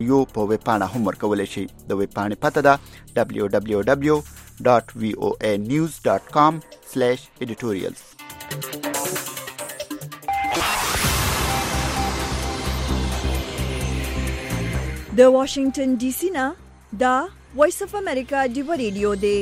یو په ویبپاڼه هم ورکولی شي. د ویبپاڼې پته ده www.voanews.com/editorials. د واشنگټن ډي سي نه دا وایس اف امریکا دیو ریډیو دی.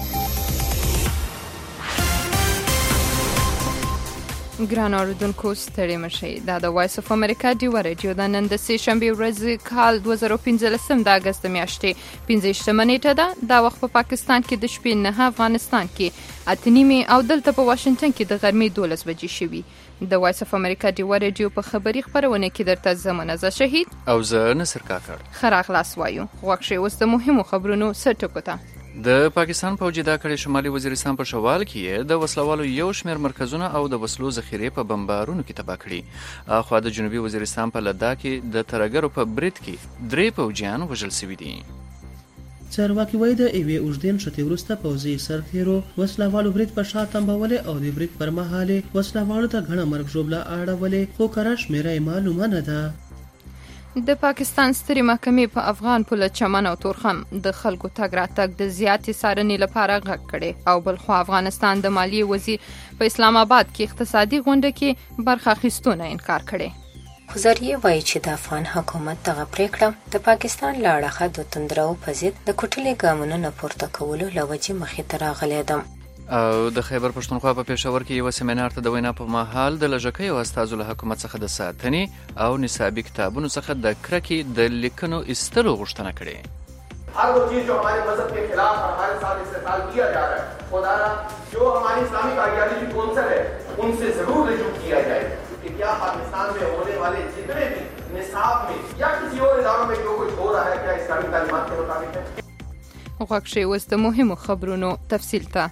ګران اوریدونکو ستړي مشئ. دا د وایس اف امریکا دیو ریډیو د نن د سه شنبه ورځ کال 2015 د اگست میاشتې 15 نیټه ده. دا وخت په پاکستان کې د شپې 9، افغانستان کې 8:30 او دلته په واشنگټن کې د غرمې 12 بجې شوي. د وایس اف امریکا دیو ریډیو په خبري خبرونه کې درته زمونږ شهید او زه نصر کاکړ خراغ لاس وایو. غوښه اوس د مهمو خبرونو سرټکو ته. د پاکستان فوجي دا کړي شمالي وزیرستان په شوال کې د وسلوالو یو شمېر مرکزونه او د وسلو ذخیرې په بمبارونو کې تباه کړي. اخوا د جنوبي وزیرستان په لداخ کې د ترګرو په برید کې 3 فوجیان وژل شوي دي. چارواکي وایي د ایوې اوږدې نښتې وروسته پوځي سرتیرو وسلوالو برید په شا تمبولې او د برید پر مهال وسلوالو ته غڼه مرګ ژوبله اړولې، خو کره شمېره یې معلومه نه ده. د پاکستان سترې محکمې په افغان پوله چمن او تورخم د خلکو تګ راتګ د زیاتې څارنې لپاره غږ کړي، او بلخوا افغانستان د مالیې وزیر په اسلام آباد کې اقتصادي غونډه کې برخه اخیستو نه انکار کړي. وزیري وایي چې د افغان حکومت دغه پریکړه د پاکستان له اړخه د توندرو په ضد د کوټلې ګامونو نه پورته کولو له وجې مخې ته راغلی ده. او د خیبر پښتونخوا په پېښور کې یو سیمینار ته د وینا په مهال د لږکیو استازو له حکومت څخه د ساتنې او نصابي کتابونو څخه د کرکې د لیکنو ایستلو غوښتنه کړې. हर वो चीज जो हमारे मजहब के खिलाफ और हमारे साथ इस्तेमाल किया जा रहा है, खुदारा जो हमारी इस्लामिक आइडियोलॉजी कौंसिल है उनसे जरूर रिजू किया जाए कि क्या पाकिस्तान में होने वाले जितने भी निसाब में या किसी और इदारों में जो कुछ हो रहा है क्या इस्लामी तालीमात के मुताबिक है. غوښه اوس د مهمو خبرونو تفصیل ته.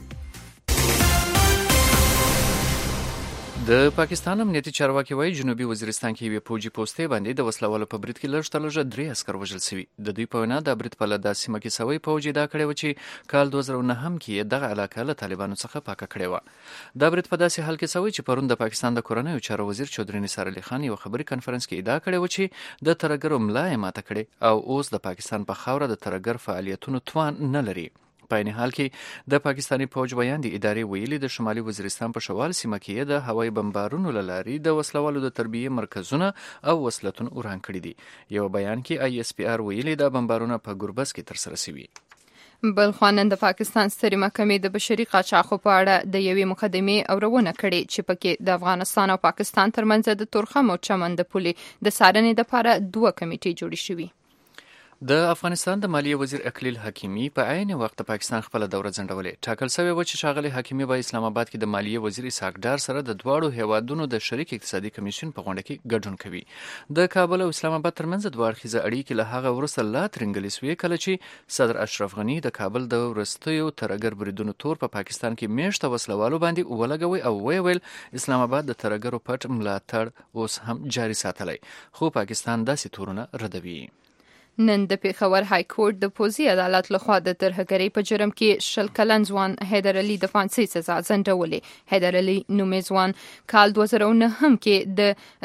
د پاکستان امنیتي چارواکي وایي جنوبي وزیرستان کې یوې فوجي پوستې باندې د وسلوالو په برید کې لږ تر لږه 3 عسکر وژل شوي. د دوی په وینا د برید په لدا سیمه کې سوی فوجي دا کړی و چې کال 2009 کې دغه علاقه له طالبانو څخه پاکه کړې و. دا برید په داسې حال کې سوی چې پرون د پاکستان د کورنیو چارو وزیر چودري نثار علي خان یو خبري کانفرنس کې ادعا کړې و چې د ترګرو ملا یې ماته کړې او اوس د پاکستان په خاوره د ترګر فعالیتونو توان نه لري. په عین حال کې د پاکستاني فوج بیان د ادارې ویلي د شمالي وزیرستان په شوال سیمه کې د هوایي بمبارونو له لارې د وسلوالو د تربیې مرکزونه او وسلتون وران کړي دي. یو بیان کې ISPR ویلي دا بمبارونه په ګربز کې ترسره شوي. بلخوا نن د پاکستان سترې محکمې د بشري قاچاقو په اړه د یوې مقدمې اورونه کړې چې پکې د افغانستان او پاکستان ترمنځ د تورخم او چمن د پولې د څارنې لپاره 2 کمیټې جوړې شوي. د افغانستان د مالیې وزیر اکلیل حکیمي په عین وخت پاکستان خپل دوره ځنډولې. ټاکل شوی و چې ښاغلی حکیمي به اسلام آباد کې د مالیې وزیر اسحاق ډار سره د دواړو هیوادونو د شریک اقتصادي کمیشن په غونډه کې ګډون کوي. د کابل او اسلام آباد ترمنځ دوه اړخیزه اړیکې له هغه وروسته لا ترنګلې شوې کله چې صدر اشرف غني د کابل د وروستیو ترګر بریدونو تور په پاکستان کې میشته وسلوالو باندې ولګوي او ویل اسلام آباد د ترګرو پټ ملاتړ اوس هم جاري ساتلی، خو پاکستان داسې تورونه ردوي. نن د پیښور های کورټ د پوځي عدالت لخوا د ترهګرۍ په جرم کې 20 کلن ځوان حیدر علي د فانسي سزا ځنډولې. حیدر علي نومي ځوان کال 2009 کې د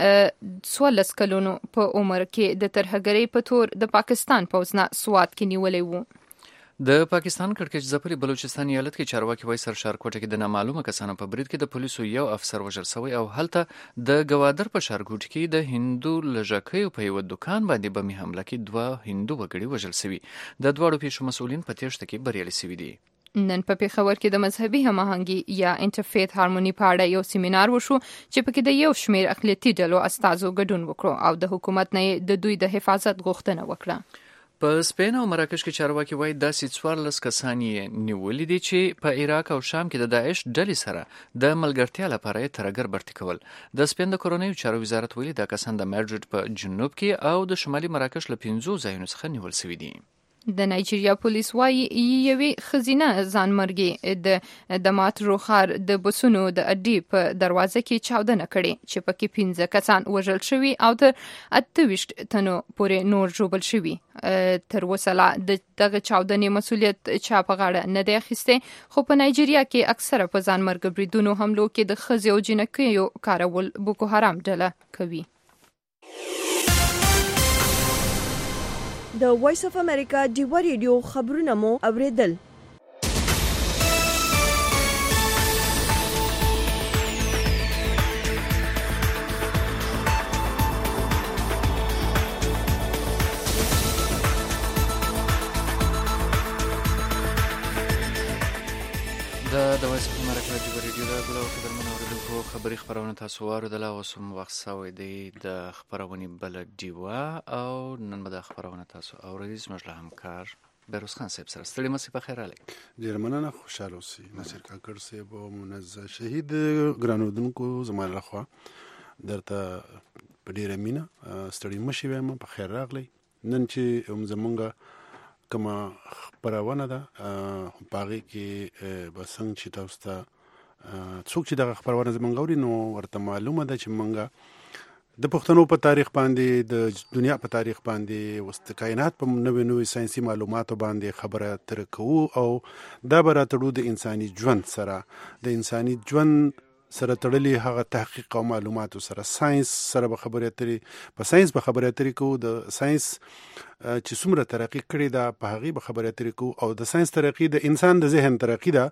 14 کلونو په عمر کې د ترهګرۍ په تور د پاکستان پوځ نه سوات کې نیولې وو. د پاکستان کړکېچ ځپلي بلوچستان ایالت کې چارواکي وایي سرشارکوټه کې د نامعلومه کسانو په برید کې د پولیسو یو افسر وژل شوی او هلته د ګوادر په ښارګوټ کې د هندو لږکیو په یو دکان باندې بمي حمله کې 2 هندو وګړي وژل شوي. د دواړو پیښو مسؤلین په تېښته کې بریالي شوي دي. نن په پیښور کې د مذهبي هماهنګي یا انټرفیث هارموني په اړه یو سیمینار وشو چې پکې د یو شمېر اقلیتي ډلو استازو ګډون وکړو او د حکومت نه د دوی د حفاظت غوښتنه وکړه. په سپین او مراکش کې چارواکي وایي داسې 14 کسان یې نیولي دي چې په عراق او شام کې د داعش ډلې سره د ملګرتیا لپاره یې ترګر برتي کول. د سپین د کورنیو چارو وزارت ویلي دا کسان د میډرډ په جنوب کې او د شمالي مراکش له 5 ځایونو څخه نیول شوي دي. د نایجیریا پولیس وایي یوې ښځینه ځانمرګي د ماترو ښار د بسونو د اډې په دروازه کې چاودنه کړې چې پکې 15 کسان وژل شوي او تر 28 تنو پورې نور ژوبل شوي. تر اوسه لا دغه چاودنې مسؤلیت چا په غاړه نه دی اخیستی، خو په نایجیریا کې اکثره په ځانمرګ بریدونو حملو کې د ښځې او جنکیو کارول بوکو حرام ډله کوي. د وایس اف امریکا ډیوا ریډیو خبرونه مو اوریدل. د وایس اف امریکا ډیوا ریډیو د ګلو قدرمنو اوریدونکو خبري خبرونه تاسو واوریدل او اوس هم وخت سوی دی د خبرونې بله ډیوا او نن به د خبرونه تاسو اورئ. زموږ له همکار بیروز خان صاحب سره ستړي مسئ په خیر علی. ډېره مننه، خوشحاله اوسئ. ناصر کاکړ صاحب او منزه شهید ګران اردونکو زما لخوا درته په ډېره مینه ستړي مه شئ، وایم په خیر راغلی. نن چې زمونږ کومه خپرونه ده په هغې کې به څنګه چې تاسو ته څوک چې دغه خپرونه زمونږ اوري نو ورته معلومه ده چې مونږ د پښتنو په تاریخ باندې، د دنیا په تاریخ باندې، اوس د کائنات په نوې ساینسي معلوماتو باندې خبره اتره کوو او دا به راتړو د انساني ژوند سره، د انساني ژوند سره تړلې هغه تحقیق او معلوماتو سره، ساينس سره به خبرې اترې، په ساينس به خبرې اترې کوو. د ساينس چې څومره ترقي کړې ده په هغې به خبرې اترې کوو او د ساينس ترقي د انسان د ذهن ترقي ده.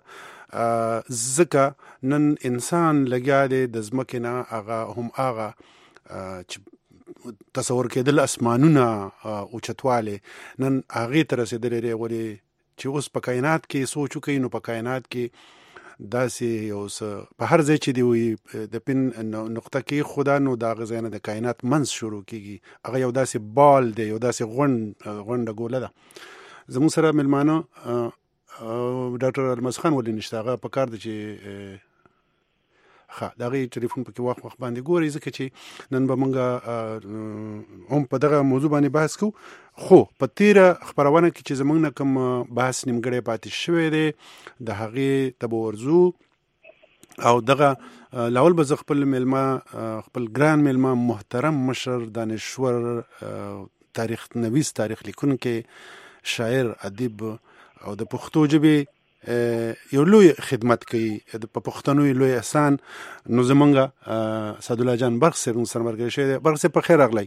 ځکه نن انسان لګیا دی د ځمکې نه هغه هم هغه چې تصور کېدل اسمانونه اوچتوالی نن هغې ته رسېدلی دی. ولې چې اوس په کائنات کې سوچ وکړئ نو په کائنات کې داسې یو څه په هر ځای چې دی وي د پن نقطه کې خدا نو د هغه ځای نه د کائنات منځ شروع کېږي. هغه یو داسې بال دی، یو داسې غونډه ګوله ده. زموږ سره مېلمانه ډاکټر الماس خان ولې نشته، هغه په کار دی چې د هغې ټلیفون پکې وخت باندې ګورئ، ځکه چې نن به موږ هم په دغه موضوع باندې بحث کوو. خو په تیره خپرونه کې چې زموږ نه کوم بحث نیمګړی پاتې شوی دی د هغې ته به ورځو او دغه لاول به زه خپل میلمه، خپل ګران میلمه، محترم مشر، دانشور، تاریخ نویس، تاریخ لیکونکی، شاعر، ادیب او د پښتو ژبې یو لوی خدمت کوي، په پښتنو یې لوی احسان. نو زمونږ سعدالله جان برق صاحب موږ سره ملګری شوی دی. برق صاحب په خیر راغلی.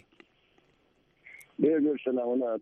ډېر سلامونه.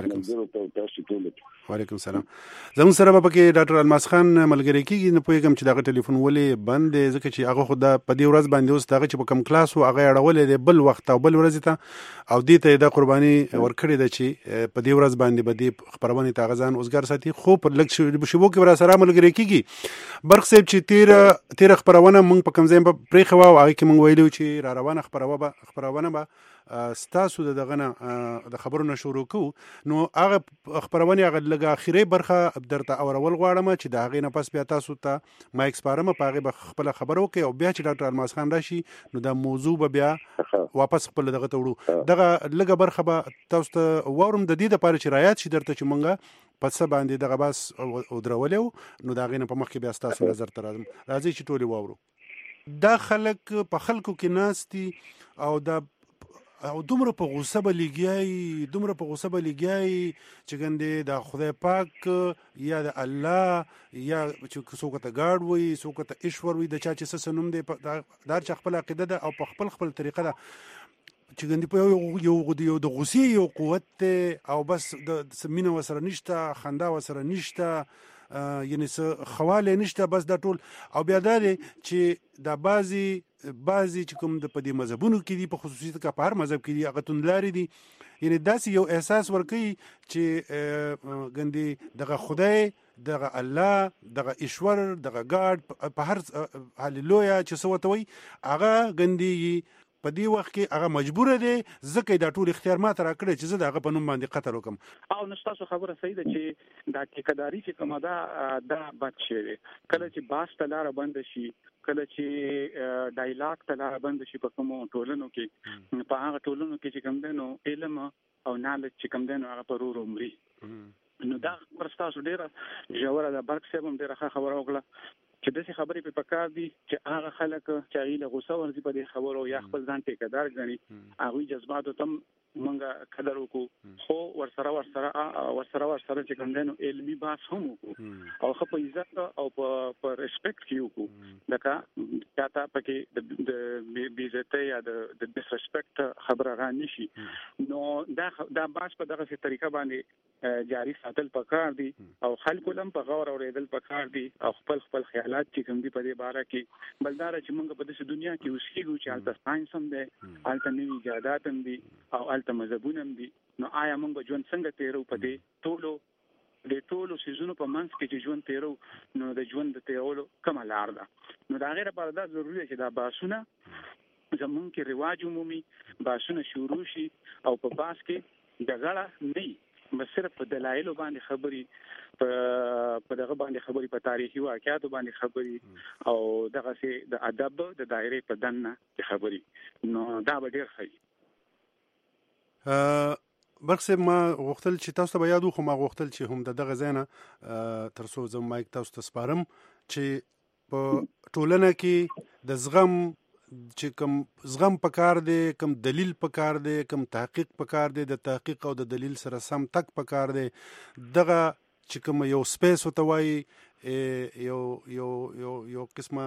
وعلیکم السلام. زموږ سره به پکې ډاکټر الماس خان ملګری کېږي. نه پوهېږم چې دغه ټلیفون ولې بند دی، ځکه چې هغه خو د په دې ورځ باندې اوس دغه چې په کوم کلاس و هغه یې اړولی دی بل وخت او بل ورځې ته، او دې ته یې دا قرباني ورکړې ده چې په دې ورځ باندې به دې خپرونې ته هغه ځان اوزګار ساتي. خو په لږ شیبو کې به راسره ملګری کېږي. برق صاحب چې تېره خپرونه موږ په کوم ځای پرېښې وه او هغې کې موږ ویلي وو چې را روانه خپرونه به ستاسو د دغه نه د خبرو نه شروع کوو. نو هغه خپرونې هغه لږه اخري برخه درته اورول غواړم چې د هغې نه پس بیا تاسو ته مایک سپارم، په هغې به خپله خبره وکړئ او بیا چې ډاکټر الماس خان راشي نو دا موضوع به بیا واپس خپل دغه ته وړو. دغه لږه برخه به تاسو ته واورم د دې دپاره چې رایاد شي درته چې مونږ په څه باندې دغه بحث ودرولی وو. نو د هغې نه په مخکې بیا ستاسو نظر ته راځم. راځئ چې ټولې واورو. دا خلک په خلکو کې ناست دي او دومره په غوسه به لګیایي چې ګندې د خدای پاک یا د الله یا چې څوک ته ګاډ وي، څوک ته ایشور وي، د چا چې څه نوم دی دا هر چا خپل عقیده ده او په خپل طریقه ده چې ګندې په یو د غوسې یو قوت دی او بس د مینه ورسره نشته، خندا ورسره نشته، یعنی څه خواله نشته، بس دا ټول. او بیا دا دی چې دا بعضې چې کوم په دې مذهبونو کې دي، په خصوصیت که په هر مذهب کې دي، هغه توندلارې دي. یعنی داسې یو احساس ورکوي چې ګندې دغه خدای، دغه الله، دغه ایشور، دغه ګاډ، په هر هاللویا چې څه ورته وایي، هغه ګندې په دې وخت کې هغه مجبوره دی ځکه دا ټول اختیار ماته راکړی چې زه د هغه په نوم باندې قتل وکړم. او نو ستاسو خبره صحیح ده چې دا ټیکهداري چې کومه ده دا بد شی دی. کله چې باس ته لاره بند شي، کله چې ډایلاګ ته لاره بند شي په کومو ټولنو کې، په هغه ټولنو کې چې کوم دی نو علم او نالج چې کوم دی نو هغه په ورو مري. نو دا خبره ستاسو ډېره ژوره ده. برق صاحب هم ډېره ښه خبره وکړه چې داسې خبرې په پکار دي چې هغه خلک چې هغوی له غوسه ورځي په دې خبرو یا خپل ځان ټیکهدار ګڼي، هغوی جذباتو ته مونږه قدر وکړو خو ورسره چې کوم دنو علمي بحث هم وکړو او خو په عزت او په ریسپیکټ کې وکړو لکه چاته پکې د بیزته یا د ډیسریسپیکټ خبره غانې شي نو دا بحث په دغه طریقه باندې جاری ساتل پکار دي او خلکو لم په غور اوریدل پکار دي او خپل خیالات چې کوم دي په دې باره کې بلدار چې مونږ په دې دنیا کې اوسېږو چې البته ساينس هم ده البته نوي ایجادات هم دي او البته مذهبونه هم دي نو آیا مونږ به ژوند څنګه تیرو په دې ټولو سيزونو په منځ کې چې ژوند تیرو نو د ژوند د تیرولو کومه لار ده نو دا غیر لپاره دا ضروري دی چې دا باسونه زمونږ کې رواج عمومي باسونه شروع شي او په باس کې دغړه نه بس صرف په دلایل باندې خبري په دغه باندې خبري په تاریخي واقعیت باندې خبري او دغه سي د ادب د دایره په دنه خبري نو دا به ډیر ښه برخصه ما غوښتل چې تاسو ته یادو خو ما غوښتل چې هم دغه زینه ترسو زم مایک تاسو ته سپارم چې په ټولنه کې د زغم پکار دی کم دلیل پکار دی کم تحقیق پکار دی د تحقیق او د دلیل سره سم تک پکار دی دغه چې کوم یو سپیس وتوي یو قسمه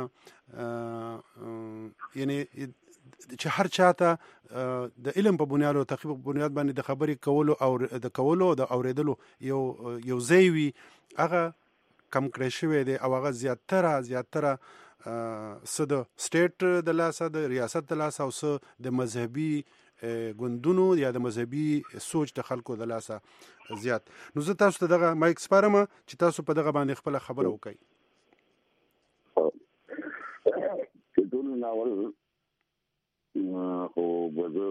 یعنی چې هر چاته د علم په بنیاد او تحقیق په بنیاد باندې د خبرې کولو او د کولو او د اوریدلو یو ځای وي هغه کم کړی شوی دی او هغه زیاتره څه د سټیټ د لاسه د ریاست د لاسه او څه د مذهبي ګوندونو یا د مذهبي سوچ د خلکو د لاسه زیات نو زه تاسو ته دغه مایک سپارم چې تاسو په دغه باندې خپل خبره وکړئ چې ټول ناول او بزر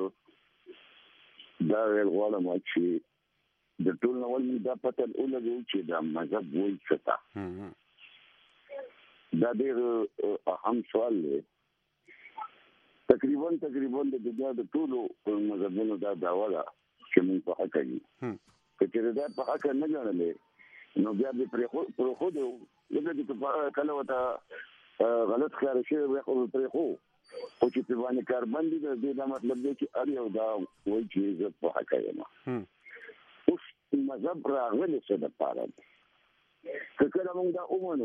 دا ویل غواړم چې د ټول ناول دا پته ولګو چې دا مذهب وایي څه دا ډېر اهم سوال دی تقریبا د دنیا د ټولو مذهبونو دا دعوا ده چې موږ په حق یو چې دا په حق نه ګڼلې نو بیا د پرخو دی لکه چې کله وته غلط ښکار شي بیا خو پرخو خو چې په باندې کار باندې د دې دا مطلب دی چې اړ یو دا وایي چې زه په حق یم اوس مذهب راغلی څه د پاره که کله موږ دا ومنو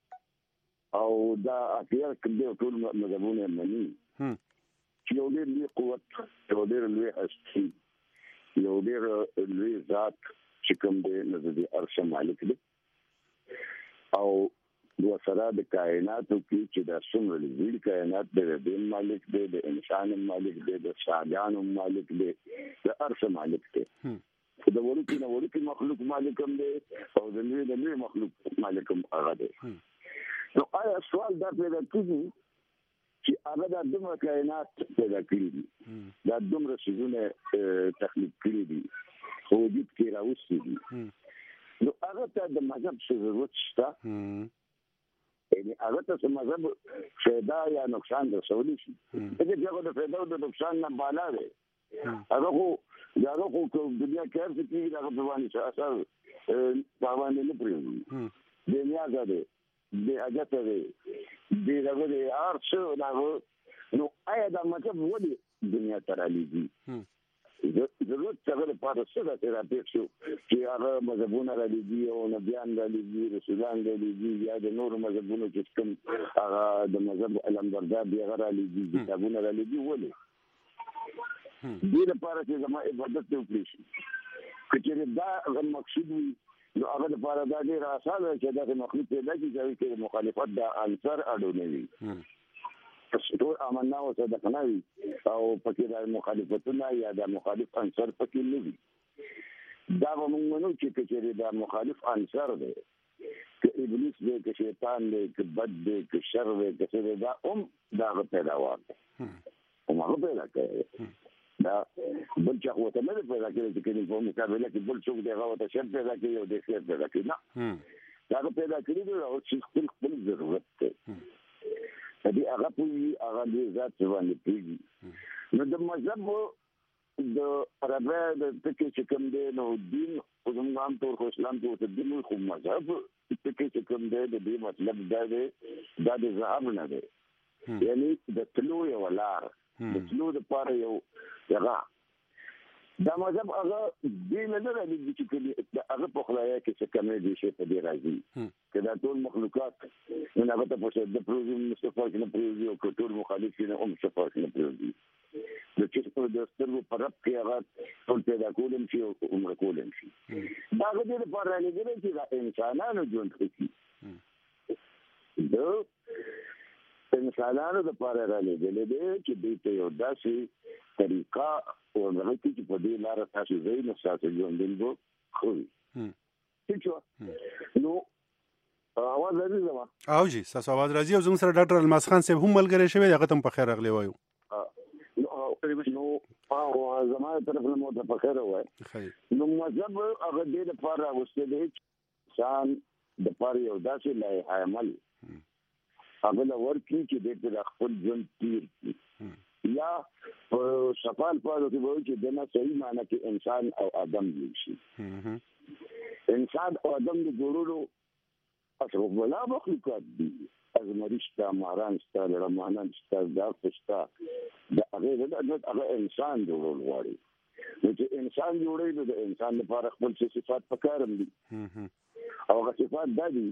او دا اخیر کله ټول مذهبونه مني چې یو ډېر لوی قوت یو ډېر لوی هستی یو ډېر لوی ذات چې کوم دې د عرش مالک دی او د سره د کائناتو کې چې د څومره لوی کائنات د مالک دی د انسان مالک دی د شاګانو مالک دی د عرش مالک دی د ورکی مخلوق مالک هم دی او د لوی مخلوق مالک هم هغه دی نو آیا سوال دا پیدا کیږي چې هغه د دومره کائنات پیدا کړی دي دا دومره شیزونه تخلیق کړی دي خو وجود کې راوستي دي نو هغه ته د مذهب څه ضرورت شته یعنی هغه ته مذهب فایده یا نقصان رسولی شي دغه هغه د فایده او د نقصان نه بالا دی هغه خو دنیا کې هر څه کې هغه په باندې اثر باندې نه پریږدي دنیا ده د اجازه دی دغه د ارڅ دغه نو آیا د مطلب ودی دنیا ته راځي ضرورت څنګه په تاسو سره ترپیښ شو چې هغه مذهبونه راځي او نبيان راځي رسولان راځي یا د نور مذهبونو چې کوم هغه د مذهب علمبردار دی هغه راځي کتابونه راځي ولې دې لپاره چې زموږ عبادت ته وکړي چې دا مقصود وي نو هغه لپاره دا ډېر اسانه چې دا مخلوق پیدا کیږي چې مخالفت د عنصر اډونه وي ټول امنا او صدقنا وي او پکې د مخالفتونه یا د مخالف عنصر پکې نه وي دا موږ منو چې دا مخالف عنصر دی که ابلیس دی که شیطان دی که بد دی که شر دی که دا دا پیداوار دی هغه پیدا کوي دا بل څه وته نه پیدا کړي چې په مقابله کې بل څوک دی هغه ته شر پیدا کوي او د خیر پیدا کوي نه دا پیدا کړي او چې خپل ضرورت دی دې هغه په هغه د ذات باندې پیږي نو د مذهب د عربه د تکي چې کوم دی نو دین او د عام طور په اسلام کې د دین خو مذهب تکي چې کوم دی د دې مطلب دا دی دا د ذهب نه دی یعنی د تلو یو لار د تلو د پاره یو هغه دا مذهب هغه دین نه لري چې هغه په خدای کې څه کمې دي چې په دې راځي کله ټول مخلوقات نه هغه ته په د پروژې مستفاد نه پروژې او ټول مخالفین هم مستفاد نه پروژې د چې په د سترګو پر رب کې هغه ټول پیدا کولم شي او عمر کولم شي دا د دې لپاره لګیږي چې انسانانو ژوند کوي د انسانانو لپاره راځي چې دوی ته یو داسې طریقه او هغه چې په دې لار تاسو زوی نو تاسو ژوند دلته خو څه نو اواز راځي زما او جی تاسو اواز راځي او زموږ سره ډاکټر الماس خان صاحب هم ملګری شوی هغه تم په خیر راغلی وایو نو او زما طرف نه مو ته په خیر وای نو مذهب هغه دې لپاره واستې دی انسان د پاره یو داسې لای عمل هغه لور کې چې د خپل ژوند تیر یا شفال پاره کې وایي چې دنه صحیح معنی کې انسان او آدم شي انسان او آدم د جوړولو اصل ولا مخلوقات دي از مرشتا ماران ستا لرمانان ستا داخستا د هغه انسان جوړول غواړي نو چې انسان جوړي نو د انسان لپاره خپل صفات پکارم دي او هغه صفات دا دي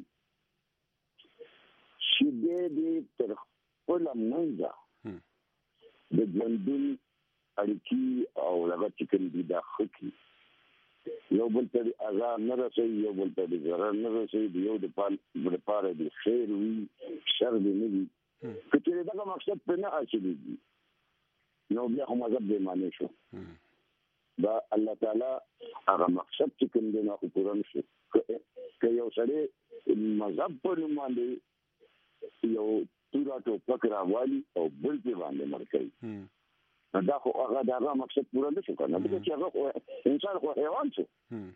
چې دې تر خپل منځه د ژوندون اړیکې او هغه چې کوم دي دا خکې یو بل ته اذان نه رسېږي یو بل ته ضرر نه رسېږي یو د لپاره د خیر وي شر دې نه وي چې دا مقصد په نه اچېږي نو بیا هم مذهب دې معنی شو دا الله تعالی هغه مقصد چې کوم دی نه پوره نشي که یو سړی مذهب په نوم باندې یو تورا ټوپک راوالي او بل په باندې مړ کوي دا خو هغه مقصد پوره نشو کنه چې هغه انسان خو حیوان شو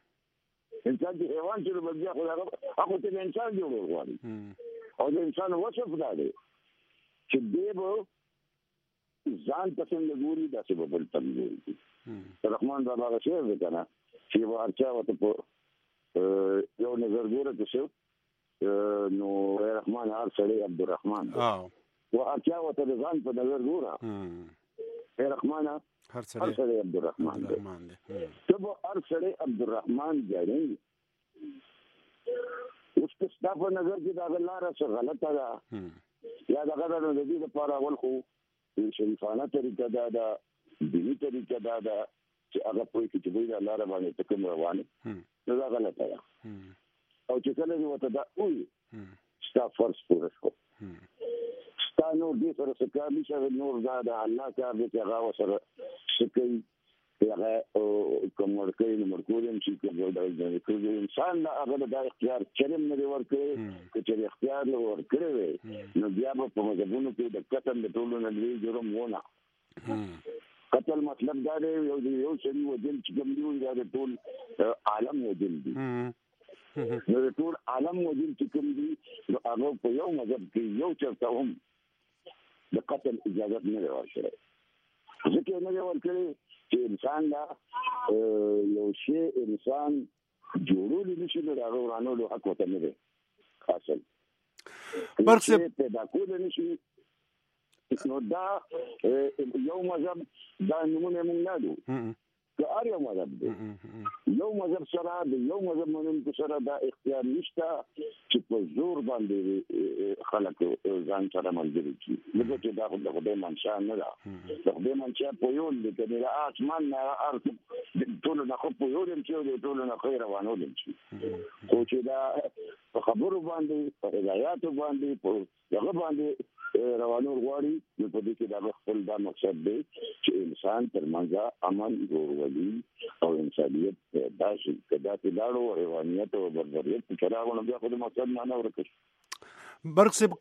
انسان چې حیوان شو بیا خو هغه ته انسان جوړ غواړي او د انسان وصف دا دی چې دیو ځان پسند ګوري دا څه بل تم ګوري رحمان بابا شعر وکړه چې ورچا وته په یو نظر ګوره چې نو رحمان هر سړی عبدالرحمن او ورچا وته ځان په نظر ګوره رحمان هر سړی عبدالرحمن دی ته به هر سړی عبدالرحمن جاړي اوس که ستا په نظر کې دا لاره څه غلطه ده یا دغه د دې لپاره اول خو شریفانه طریقه دا دینی طریقه دا چې هغه پوهې کې چې دا لاره باندې ته کوم روانه نو دا غلطه ده او چې کله یې وته دا وي ستا فرض پوره شو ستا نور دې سره څه کار نشته نور دا د الله کار دی چې هغه سره څه کوي هغه کوم ورکوي نو مرکوم چې د انسان دا هغه د اختیار چرم نه ورکوي چې اختیار له ورکوي نو بیا په مذهبونو کې د قتل د ټولو نه لوی جرم ونه قتل مطلب دا دی یو شری وجل چې کوم دی دا د ټول عالم وجل دی نو د ټول عالم وجل چې کوم دی نو هغه په یو مذهب کې یو چرته هم د قتل اجازه نه ورشي ځکه نه ورکړي چې انسان دا یو شی انسان جوړول نشي نو دا ورانولو حق وته نه دی حاصل برڅ پیدا کول نشي نو دا یو مذهب دا نمونه مونږ نه دو که هر یو مذهب دی یو مذهب سره د یو مذهب منونکو سره دا اختیار نشته چې په زور باندې خلک ځان سره ملګري کړي لکه چې دا د خدای منشا نه ده د خدای منشا په یو دی چې د آسمان نه ارض ټول نه خو په یو دی چې ټول نه خیر روانول شي خو چې دا په خبرو باندې په هدایاتو باندې په هغه باندې روانول غواړي نو په دې کې دا خپل دا مقصد دی چې انسان تر منځه امن ورولي او انسانيت پیدا شي کدا چې لاړو حیوانیت او بربریت چې راغلو بیا خو د مقصد معنی ورکړي برکسب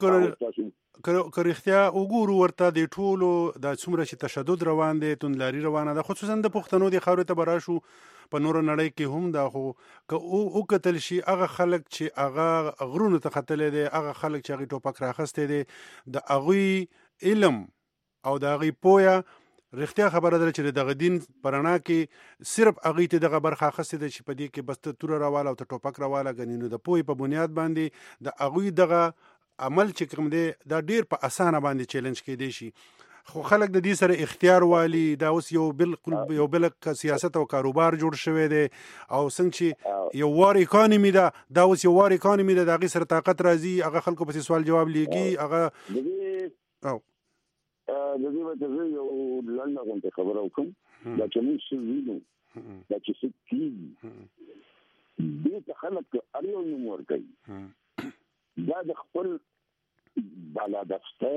کړ اختیا وګورو ورته د ټولو د څومره چې تشدد روان دي توندلاري روانه ده خصوصا د پښتنو د خاورې ته براشو په نور نړۍ کې هم دا خو او قتل شي هغه خلک چې هغه غرونو ته خطلې دي هغه خلک چې هغه ټوپک راخسته دي د هغه علم او د هغه پویا رښتیا خبره ده چې دغه دین پرانا کې صرف هغه ته دغه برخه خسته دي چې په دې کې بس تور راواله او ټوپک راواله غنینو د پوی په بنیاد باندې د هغه دغه عمل چې کوم دی دا ډیر په اسانه باندې چیلنج کې دی شي خو خلک د دې سره اختیار والی دا اوس یو بل سیاست او کاروبار جوړ شوی دی او څنګه چې یو وار اکانومي دا اوس یو وار اکانومي د هغې سره طاقت راځي هغه خلکو پسې سوال جواب لیږي هغه د دې وجه زه یو لنډه غونډه خبره وکړم دا چې موږ څه وینو دا چې څه کېږي دې ته خلک هر یو نوم ورکوي دا د خپل بالادسته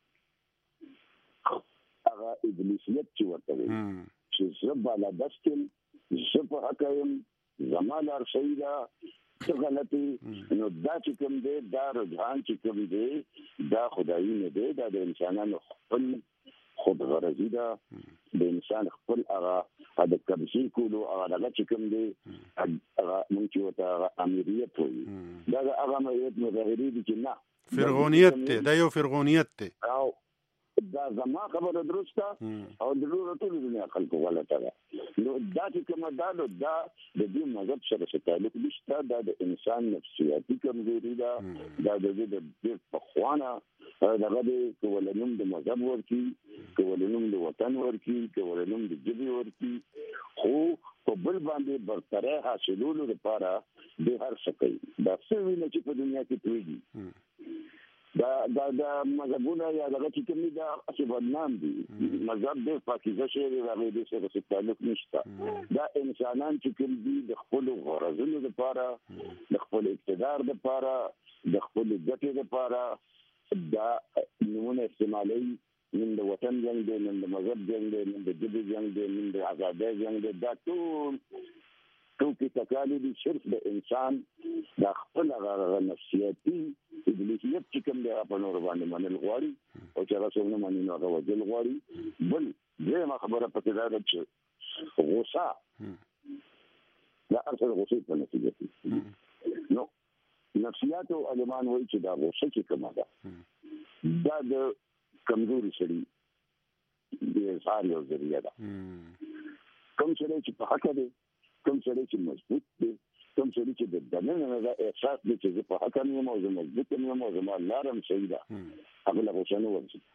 هغه ابلیسیت چې ورته وایي چې زه بالادست یم زه په حقه یم زما لار صحیح ده څه غلطي نو دا چې کوم دی دا رجحان چې کوم دی دا خدایي نه دی دا د انسانانو خپل خودغرضي ده د انسان خپل هغه د قبضې کولو هغه چې کوم دی هغه مونږ چې ورته امیریت وایي دا هغه امریت مظاهرې دي چې نه فرعونیت دی دا یو فرعونیت دی او دا زما خبره درسته او د ټول دنیا خلکو غلطه ده نو دا چې کومه دا د دې مذهب سره څه تعلق نشته دا د انسان نفسیاتي کمزوري ده دا د دې په خوانه دغه د کولنوم د مذهب ورکی کولنوم د وطن ورکی کولنوم د ژبې ورکی خو په بل باندې برتري حاصلولو لپاره د هر څه کوي دا څه ویني چې په دنیا کې تویږي دا مذهبونه یا دغه چې کوم دا چې بدنام دي مذهب د پاکیزه شی دی هغه د سره تعلق نشته دا انسانان چې کوم دي د خپل غرضونو لپاره د خپل اقتدار لپاره د خپل ګټې لپاره دا نمونه استعمالي نن د وطن جنگ دی نن د مذهب جنگ دی نن د ژبې جنگ دی نن د آزادۍ جنگ دی دا ټول کې تکالی دي صرف د انسان د خپل هغه نفسیاتي ابلیسیت چې کوم دی په نور باندې منل غواړي او چې هغه څوک نه مني نو هغه وجل غواړي بل دغه خبره پکې دا ده چې غوسه دا اصل غوسه په نتیجه نو نفسیات او علمان وایي چې دا غوسه چې کومه ده دا د کمزوري شړي د اظهار یو ذریعہ ده کوم چې په حق دی کوم سړی چې مضبوط دی کوم سړی چې د دننه دا احساس دی چې زه په حق یم او زه مضبوط یم او زما لارم صحیح ده هغه له غوسه نه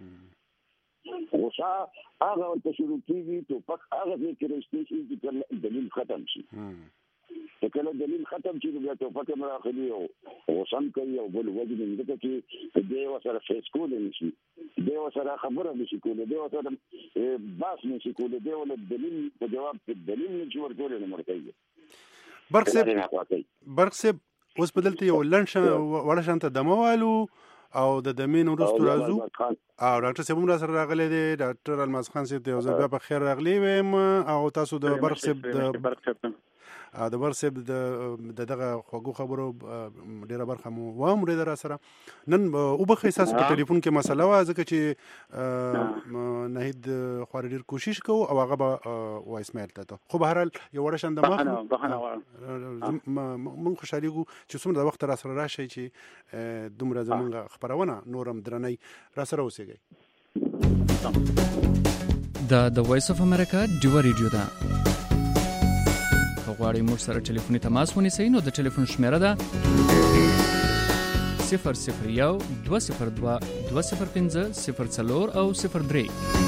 ورځي غوسه هغه ورته شروع کېږي ټوپک هغه ځای کې راشي چې دلیل ختم شي چې کله دلیل ختم شي بیا ټوپک هم راخلي او غوسه هم کوي او بل وجه نه ځکه چې دې ورسره فیس کولی نشي دې ورسره خبره نشي کولی دې ورسره باس نشي کولی دې ولې دلیل په جواب کې دلیل نشي ورکولی نه مرکوي برق صاحب اوس بدلته یو وړه شانته دمه والو او د دمین وروسته راځو او ډاکټر صاحب هم را سره راغلی دی ډاکټر الماس خان صاحب ته یو ځل بیا په خیر راغلی ویم او تاسو د برق صاحب د برق صاحب د دغه خوږو خبرو ډیره برخه مو واورېده را سره نن وبخښئ ستاسو په ټلیفون کې مسله وه ځکه چې نهید خواري ډېر کوشش کوو او هغه به وایس میل ته خو به هر حال یو وړه شان د مونږ خوشحالېږو چې څومره د وخت را سره راشئ چې دومره زمونږ خپرونه نورم درنۍ را سره اوسېږئ دا د وایس اف امریکا ډیوه ریډیو ده غواړئ موږ سره ټلیفوني تماس ونیسئ نو د ټلیفون شمیره ده 001 202 205 04 او 03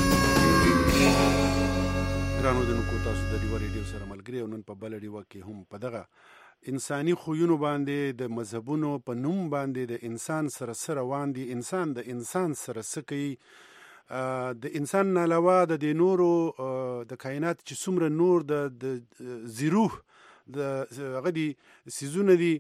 ګرانو دنکو تاسو د ډیوه ریډیو سره ملګري او نن په بله ډیوه کې هم په دغه انساني خویونو باندې د مذهبونو په نوم باندې د انسان سره روان دي انسان د انسان سره څه کوي د انسان نه علاوه د نورو د کائنات چې څومره نور د زیروح د هغه دي سیزونه دي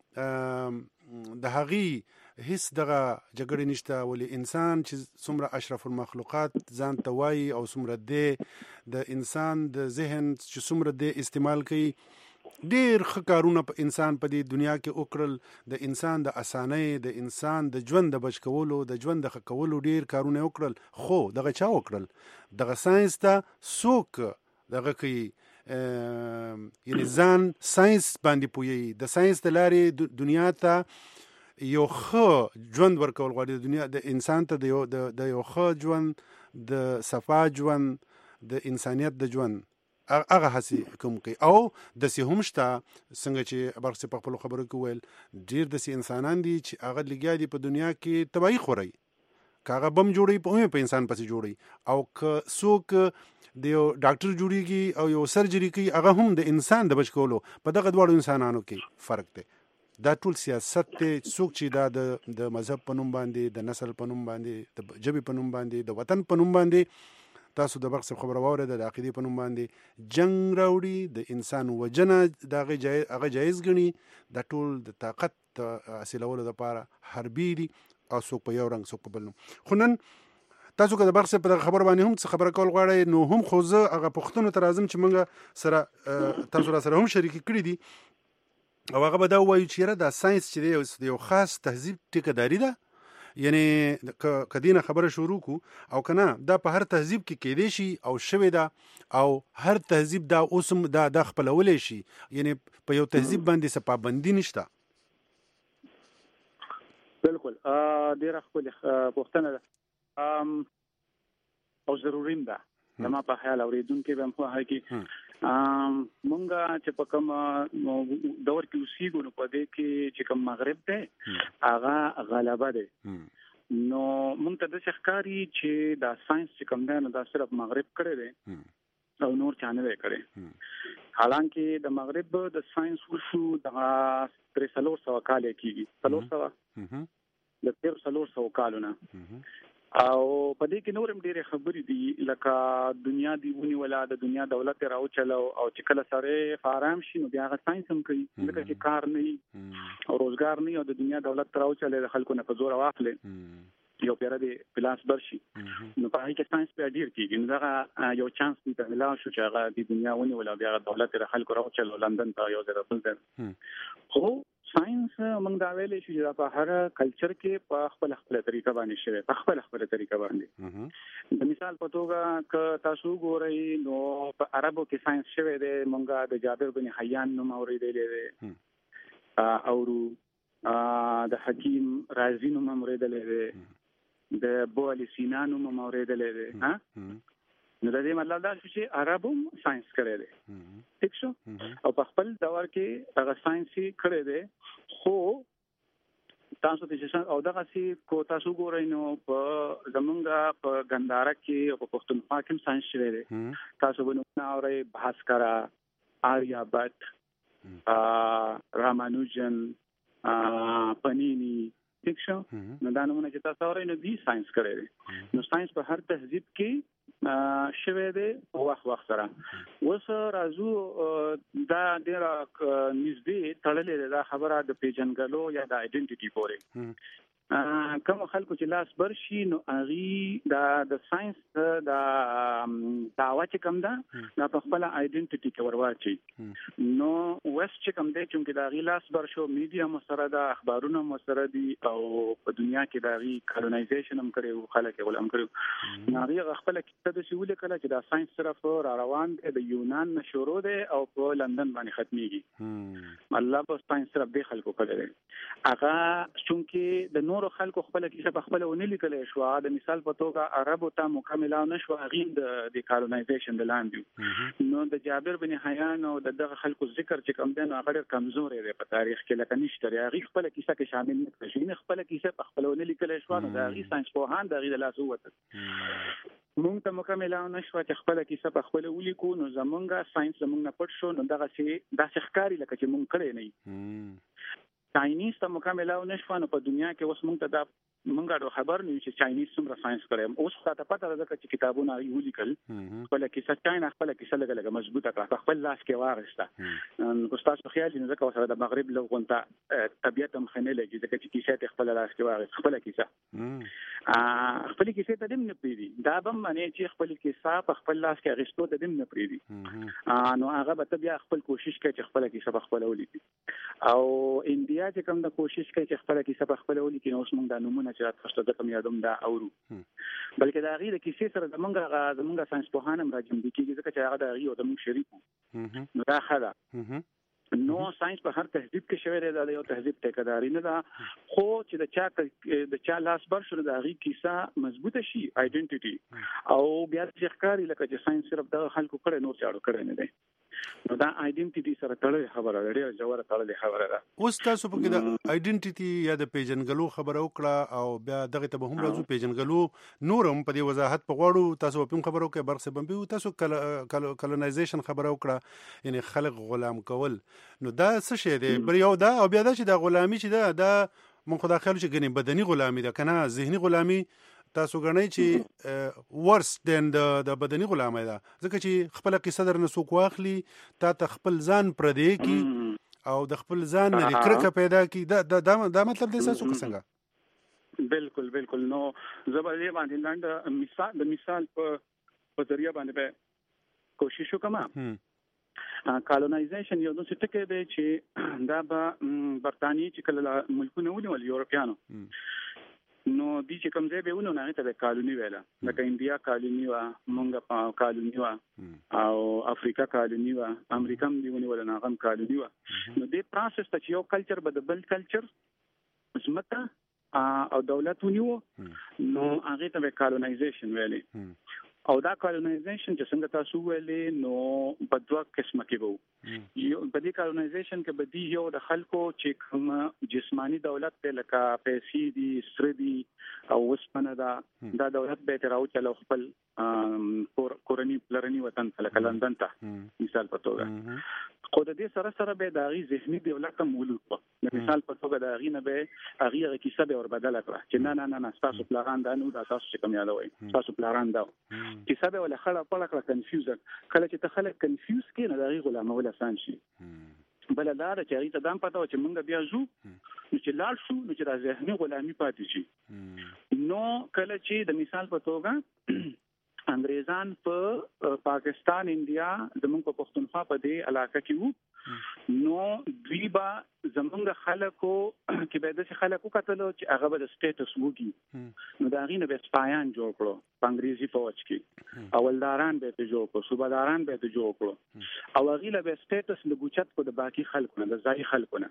د هغې هیڅ دغه جګړې نشته ولې انسان چې څومره اشرف المخلوقات ځان ته وایي او څومره دی د انسان د ذهن چې څومره دی استعمال کوي ډېر ښه کارونه په انسان په دې دنیا کې وکړل د انسان د اسانۍ د انسان د ژوند د بچ کولو د ژوند د ښه کولو ډېر کارونه وکړل خو دغه چا وکړل دغه ساينس ته څوک دغه کوي یعنی ځان ساينس باندې پوهیږي د ساينس د لارې دنیا ته یو ښه ژوند ورکول غواړي د دنیا د انسان ته د یو ښه ژوند د صفا ژوند د انسانیت د ژوند هغه هڅې کوم کوي او داسې هم شته څنګه چې برق صاحب په خپلو خبرو کې ویل ډېر داسې انسانان دي چې هغه لګیا دي په دنیا کې تباهي خوري کاغه بم جوړي په انسان پسې جوړي او که څوک د یو ډاکټر جوړیږي او یو سرجری کوي هغه هم د انسان د بچ کولو په دغه دواړو انسانانو کې فرق دی. دا ټول سیاست دی. څوک چې دا د مذهب په نوم باندې، د نسل په نوم باندې، د ژبې په نوم باندې، د وطن په نوم باندې، تاسو د بخص خبره واورئ، د عقیدې په نوم باندې جنگ راوړي، د انسان وجنه هغه جایز ګڼي، د ټول د طاقت حاصلولو لپاره حربي دي او څوک په یو رنګ څوک په بل نوم. خو نن تاسو که د بخص په خبر باندې هم څه خبره کول غواړئ نو هم خو زه هغه پوښتنو ته راځم چې موږ سره تاسو را سره هم شریک کړي دي او هغه به دا وایي چې یاره دا ساینس چې دی یو خاص تهذیب ټیکهداري ده، یعنی که دینه خبره شروع کو او که نه دا په هر تهذیب کې کېدی شي او شوې ده او هر تهذیب دا اوس هم دا خپلولی شي، یعنی په یو تهذیب باندې څه پابندي نشته. بالکل ډېره ښکلې پوښتنه ده او ضروري ده. زما په خیال اورېدونکي به هم خوښه کړي مونږ چې په کوم دور کې اوسېږو نو په دې کې چې کوم مغرب دی هغه غلبه دی. نو مونږ ته داسې ښکاري چې دا ساينس چې کوم دی نو دا صرف مغرب کړی دی او نور چا نه دی کړی. حالانکه د مغرب د ساينس وشو دغه 300 کال کېږي، 300 د 300 کالونه او په دې کې نورم ډېرې خبرې دي لکه دنیا دی ونیوله، د دنیا دولت راوچلو او چې کله سره فارام شي نو بیا هغه ساينس هم کوي ځکه چې کار نه او روزګار نه او د دنیا دولت راوچلې د خلکو نه په زور واخلې یو پیره دی پلاس برشي نو په هغه کې ساينس په ډیر کېږي. نو دا یو چانس دی ته ملا شو چې هغه د دنیا ونیوله بیا دولت را خلکو راوچلو لندن ته یو ځای بل ځای. خو ساينس موږ دا ویلې چې دا په هر کلچر کې په خپل طریقه باندې شوی، په خپل طریقه باندې. د مثال په توګه که تاسو ګورئ نو په عربو کې ساينس شوی دی، موږ د جابر بن حیان نوم اورېدلی دی او د حکیم رازی نوم اورېدلی دی، د ابو علی سینا نوم اورېدلی دی. نو د دې مطلب دا چې عربو ساينس کړی دی، ٹھیک شو، او په خپل دور کې هغه ساينس کړی دی. خو تاسو ته چې او دغه سي کو تاسو ګورئ نو په زمونږ په ګنداره کې او په پښتونخوا کې ساينس شوی دی. تاسو به نو اورئ بھاسکرا، آریا بټ، رامانوجن، پنینی، ٹھیک شو. نو دا نمونه چې تاسو اورئ نو دی ساينس کړی دی. نو ساينس په هر تهذیب کې شوه دی وخت سره. اوس راځو دا ډېر نږدې تړلې ده خبره د پیژنګلو یا د آیډنټیټي پورې. کوم خلکو چې لاس برشي نو هغه د ساينس د دعوا چې کوم ده دا په خپل آیډنټیټي کې ورواچي. نو وست چې کوم دی چې دا غي لاس برشو میډیا مسره د اخبارونو مسره دي او په دنیا کې دا غي کالونایزیشن هم کړي، خلک ولهم کړي. هغه خپل کې د شیول کله چې دا ساينس طرف را روان دی د یونان نشورو دی او په لندن باندې ختميږي. الله په ساينس طرف دی خلکو کړي هغه چونکه د نور خلکو خپل کیسه په خپل ونی لیکلې شو. د مثال په توګه عربو ته مکمل نه شو غیم د کالونایزیشن د لاندې. نو د جابر بن حیان او دغه خلکو ذکر چې کوم دین هغه کمزور دی په تاریخ کې، لکه نشته هغه خپل کیسه کې شامل نه کړي، نه خپل کیسه په خپل ونی لیکلې شو. نو د هغه ساينس په هان د غیر لاس وته مونږ ته مکمل نه شو چې خپل کیسه په خپل ولیکو. نو زمونږه ساينس زمونږ نه پټ شو. نو دغه شی د ښکاری لکه چې مونږ کړی نه چاینیز ته مکمل نه شو. نو په دنیا کې اوس مونږ ته دا مونږه خبر نه چې چاینیز څومره ساينس کړي. اوس ته پته ده چې کتابونه یې ولیکل خپل کیسه چاینا خپل کیسه لګه مضبوطه کړه خپل لاس کې واغسته. استاد خیال نه ځکه وسره د مغرب لغونته طبيعت هم خنه لګي ځکه چې کیسه خپل لاس کې واغسته خپل کیسه خپل کیسه ته دم نه پریدي. دا به معنی چې خپل کیسه په خپل لاس کې غشتو ته دم نه پریدي. نو هغه به بیا خپل کوشش کوي چې خپل کیسه په خپل ولیکي. او انډیا چې کوم د کوشش کوي چې خپل کیسه په خپل ولیکي. نو اوس موږ د نمونه چې تاسو ته کوم یادوم دا اورو بلکې دا غیر کیسې سره زمونږ ساينس په هانم راځم دي کې ځکه چې هغه د غیر د موږ شریکو. نو دا خلا نو ساينس په هر تهذیب کې شوی دی. دا یو تهذیب ټیکداري نه ده، خو چې د چا لاس بر شو د غیر کیسه مضبوطه شي آیډنټیټي او بیا ځکاري لکه چې ساينس صرف د خلکو کړه نور چاړو کړي نه دی. نو دا آیډنټیټي سره تړلې خبره ده، ډېره ژوره تړلې خبره ده. اوس تاسو په کې د آیډنټیټي یا د پیژنګلو خبره وکړه او بیا دغه ته به هم راځو. پیژنګلو نورم په دې وضاحت په غواړو. تاسو په خبرو کې برخه بمبي تاسو کلونایزیشن خبره وکړه، یعنی خلق غلام کول. نو دا څه شی دی؟ بر یو دا او بیا دا چې د غلامی چې دا مونږ خو دا خیال چې ګنې بدني غلامي ده کنه، ذهني غلامي تاسو غنئ چې ورس دین د بدني غلامي ده، ځکه چې خپل قصه درنه څوک واخلي تا خپل ځان پردې کی او د خپل ځان نه کرکه پیدا کی. دا مطلب دی تاسو څنګه؟ بالکل. نو زبرې باندې لاند مثال په ذریعہ باندې کوشش وکم. کالونایزیشن یو څه ټکی دی چې دا به برتانی چې کله ملکونه ونیول یورپیانو، نو دي چې کوم ځای به ونو نه ته کالونی ویله، لکه انډیا کالونی وا، مونږه کالونی وا، او افریقا کالونی وا، امریکا هم دی ونیول نه غم کالونی وا. نو دې پروسس ته یو کلچر به د بل کلچر زمته او دولت ونیو، نو هغه ته کالونایزیشن ویلې. او دا کالونایزیشن چې څنګه تاسو ویلې نو په دوه قسمه کې وو. یو په دې کالونایزیشن کې به دی یو د خلکو چې کوم جسمانی دولت په لکه پیسې دي، سره دي او وسپنه دا دولت به تر او چلو خپل کورنی پلرنی وطن لکه لندن ته مثال په توګه. خو د دې سره به د غي ذهني دولت مولود په مثال په توګه د غي نه به هغه کیسه به ور بدل کړه چې نه تاسو پلان دا نو دا تاسو کوم یادوي، تاسو پلان دا کیسه به ولا خړه په لکه کنفیوز کله چې ته خلک کنفیوز کینې د غي غلام ولا سان شي. بل دا چې هغه ته دام پته چې مونږ بیا زو نو چې لاړ شو نو چې د ذهني غلامي پاتې شي. نو کله چې د مثال په توګه انګریزان په پاکستان انډیا زموږ په پښتونخوا په دې علاقه کې وو، نو دوی با زموږ خلکو کې به د خلکو کتلو چې هغه به د سټیټس وږي، نو دا غینه به سپایان جوړ کړو په انګریزي فوج کې، اولداران به ته جوړ کړو، صوباداران به ته جوړ کړو، او هغه به سټیټس لګوچت کو د باقي خلکو نه، د ځای خلکو نه.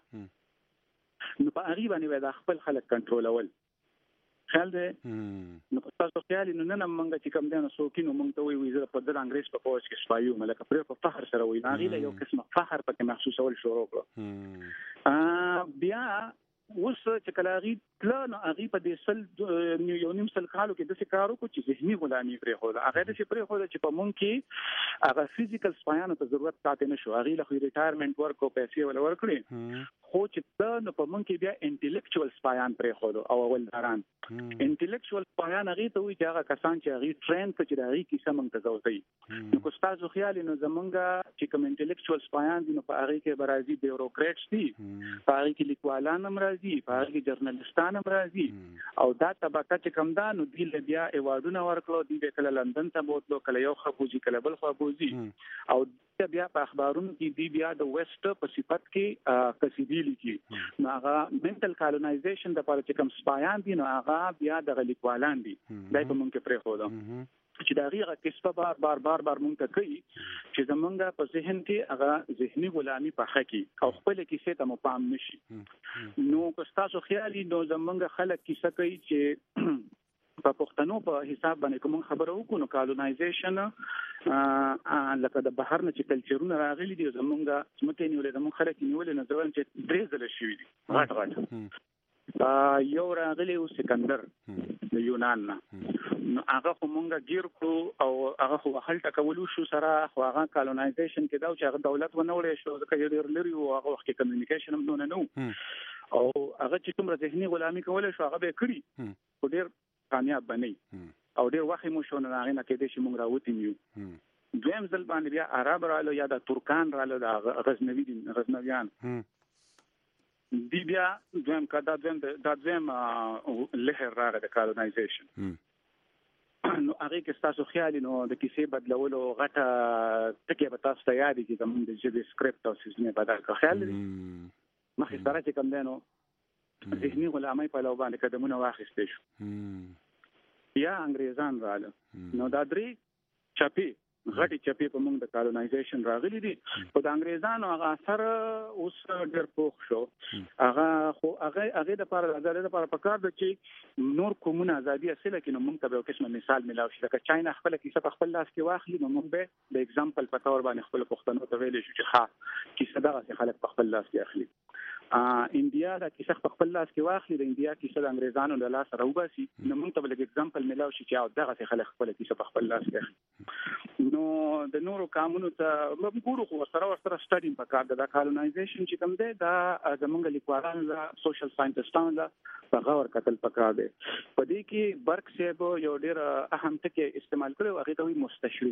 نو په هغه باندې د خپل خلک کنټرولول خیال دی. نو تاسو خیال نو نه مونږ چې کوم دنه سوکینو مونږ ته وی زه په دغه انګریز په فوج کې سپایو ملک پر په فخر سره وی هغه یو قسم فخر پکې محسوسول شروع کړو. بیا اوس چې کلاغي پلان هغه په دې سل یو نیم سل کالو کې د څه کارو کو چې ذهني غلامي پرې خو هغه د څه پرې خو چې په مونږ کې هغه فزیکل سپایانو ته ضرورت پاتې نشو، هغه له ریټایرمنټ ورک او پیسې ول ورکړي، خو چې نو په مونږ کې بیا انټلیکچوال سپایان پرې خو او اولداران انټلیکچوال سپایان هغه ته وي چې هغه کسان چې هغه ټرین ته چې هغه کیسه مونږ ته زوتي. نو کو تاسو خیال نو زمونږ چې کوم انټلیکچوال سپایان دي نو په هغه کې برازي بیوروکریټس دي، په هغه کې لیکوالان هم راځي، په هغه کې جرنالستان هم راځي، او دا طبقه چې کوم دا نو دی بیا ایوارډونه ورکړو، دی به کله لندن ته بوتلو، کله یو خبوزي کله بل خبوزي، او بیا په اخبارونو کې دی بیا د ویسټ په صفت کې قصیدې لیکي. نو هغه منټل کالونایزیشن د پاره چې کوم سپایان دي نو هغه بیا د لیکوالان دي، دای په مونږ کې پرې خو دا چې دا غیغه کسبه بار مونږ ته کوي چې زمونږ په ذهن کې هغه ذهني غلامي په حقي او خپل کیسه ته مپام نشي. نو که تاسو خیالي نو زمونږ خلک کیسه کوي چې په پښتنو په حساب باندې کوم خبره وکړو، کالونایزیشن لکه د بهر نه چې کلچرونه راغلي دي زمونږ سمته نیولې زمونږ خلک نیولې نه ځول چې درې ځله شوي دي غټ یو راغلی او سکندر د یونان نه، نو هغه خو مونږه گیر کړو او هغه خو هلته کولو شو سره، خو هغه کالونایزیشن کې دا چې هغه دولت ونه وړي شو ځکه ډېر لري او هغه وخت کې کمیونیکیشن هم نه او هغه چې کوم ذهني غلامي کولای شو هغه به کړی، خو ډېر کامیاب بنئ او ډېر وخت مو شو نه هغه نه کې د شمون راوتی میو. دویم ځل باندې بیا عرب رالو یا د ترکان رالو د غزنویان دی بیا دویم کدا دویم لهر راغی د کالونایزیشن. نو هغه کې تاسو خیال نو د کیسې بدلولو غټه ټکی به تاسو ته یاد دي چې زموږ د ژبې سکرپټ او سیستم بدل کړ خیال دي مخې سره چې کوم دینو ذهني غلامۍ په لور باندې قدمونه واخیستې شو. یا انګریزان رااله نو دا درې چاپی غټي چپی په موږ د کالونایزیشن راغلي دي په د انګريزانو هغه اثر اوس ډېر پوښ شو هغه د لپاره د ازادۍ لپاره پکار د چې نور کومونه ازادي اصله کې نو موږ ته یو قسم مثال ملاوي شي لکه چاینا خپل کیسه په خپل لاس کې واخلي نو موږ به د اگزامپل په تور باندې خپل پښتنو ته ویل شو چې ښه کیسه دغه خلک په خپل لاس کې اخلي انډیا د کیسه په خپل لاس کې واخلي د انډیا کیسه د انګريزانو له لاس راوباسي نو موږ ته بل اگزامپل ملاوي شي چې دغه خلک خپل کیسه په خپل لاس کې اخلي نو د نورو قانونو ته موږ ګورو خو سره سټډي پکار د کالونایزیشن چې کوم دی دا زمونږ لیکوالان لا سوشل ساينټستان لا په غور کتل پکار دی په دې کې برک صاحب یو ډېر اهم ټکی استعمال کړو هغه ته وی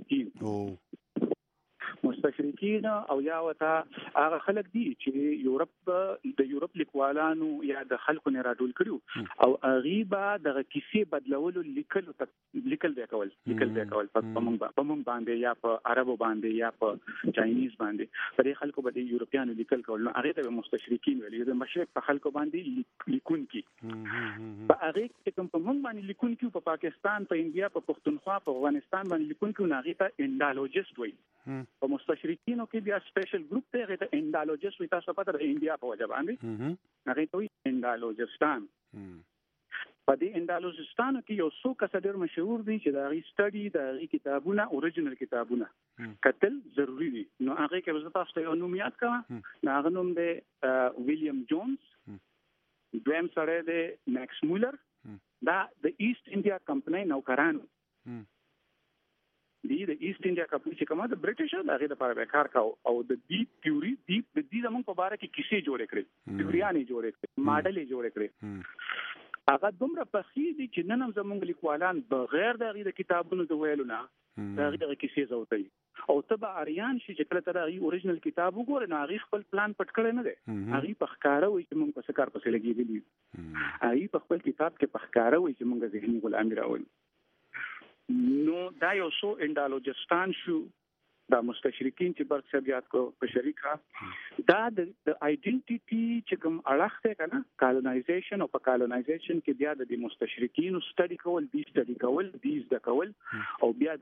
مستشرقین او یا وتا هغه خلک دي چې یورپ لیکوالانو یا د خلکو نه راټول کړو او غیبه د کیسې بدلولو لیکل دی کول په موږ باندې یا په عربو باندې یا په چاینیز باندې په دې خلکو باندې یورپیانو لیکل کول نو هغه ته مستشرقین ویل د مشرق په خلکو باندې لیکون کی په هغه کې کوم په موږ باندې لیکون کی په پاکستان په انډیا په پښتونخوا په افغانستان باندې لیکون کی نه هغه ته انډالوجست وایي په مستشرقینو کې بیا سپیشل ګروپ ته هغه ته انډالوجست وي تاسو پته د انډیا په وجه باندې هغه ته وي انډالوجستان په دې انډالوجستان کې یو څو کس ډېر مشهور دي چې دا غي سټډي دا کتابونه اوریجنل کتابونه کتل ضروری دي نو هغه کې زه تاسو ته یو نوم یاد کړم نو هغه نوم دی ویلیام جونز دویم سره دی ماکس مولر دا د ایست انډیا کمپنۍ نوکرانو د ایست انډیا کمپنۍ چې کومه د برټیش د هغه لپاره کار کاو او د دې تیوري د دې زموږ په اړه کې کیسې جوړې کړې تیوریانې جوړې کړې ماډلې جوړې کړې هغه دومره پخې دي چې نن هم زموږ لیکوالان بغیر د هغه کتابونو د ویلو نه د هغه کیسې زوتي او تبع اریان شي چې کله تر هغه اوریجنل کتاب وګورئ نو هغه خپل پلان پټ کړی نه دی هغه په ښکارا وي چې موږ په سکار پسې لګېدلی هغه په خپل کتاب کې په ښکارا وي چې موږ ذهني غلام راوړو نو دا یو څو انډالوجستان شو دا مستشرقین چې برک صاحب کو په شریکه دا د آیډنټیټي چې کوم اړخ ته کنه کالونایزیشن او په کالونایزیشن کې بیا د مستشرقین سټډي کول او بیا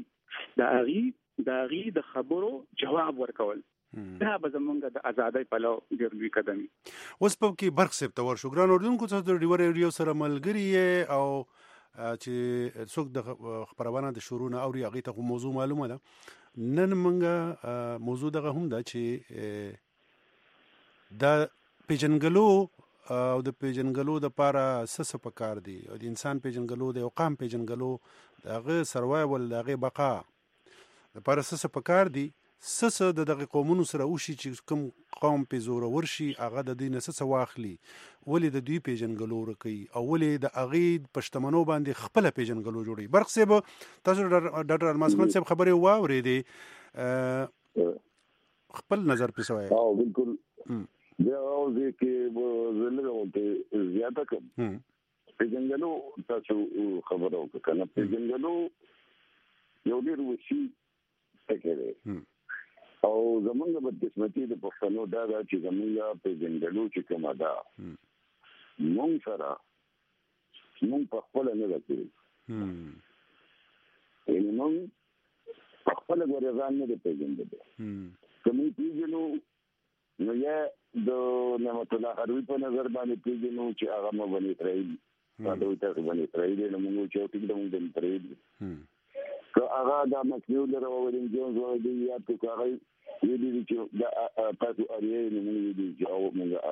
د غي د خبرو جواب ورکول دا به زمونږ د ازادۍ په لور ډېر لوی قدم اوس په کې برک صاحب تور شو ګران اردوونکو ته د ریو سره ملګری او چې څوک د خبرونه د شروع نه اوري هغه ته موضوع معلومه ده نن موږ موضوع دغه هم ده چې د پیژنګلو او د پیژنګلو د لپاره څه پکار دي او د انسان پیژنګلو د یو قام پیژنګلو دغه سروایول دغه بقا لپاره څه پکار دي څه د دغه قومونو سره وشي چې کوم قوم په زور ورشي هغه د دې نسه واخلي ولې د دوی پیژنګلو ورکي او ولې د اغید پښتمنو باندې خپل پیژنګلو جوړي برق صاحب تاسو ډاکټر الماس خان صاحب خبره واورېدې خپل نظر په سوای او بالکل دا اوځي کې زلمه ولته زیاته کوم پیژنګلو تاسو خبرو کنه پیژنګلو یو ډیر وشي تکره او زمونږ په قسمتي د پښتنو دا چې زمونږ په جنګلو چې کومه ده مونږ سره مونږ په خپل نه راځي یعنی مونږ په خپل ورځان نه پیژندل کومې پیژنو نو یا د نعمت الله هروي په نظر باندې پیژنو چې هغه مو باندې ترې دا دوی ته باندې ترې نو مونږ چې ټیک د مونږ ترې که هغه د مکیول راوړل جون زوړ دی یا ته هغه دې چې دا تاسو اړیه نه مونږ دې چې او مونږ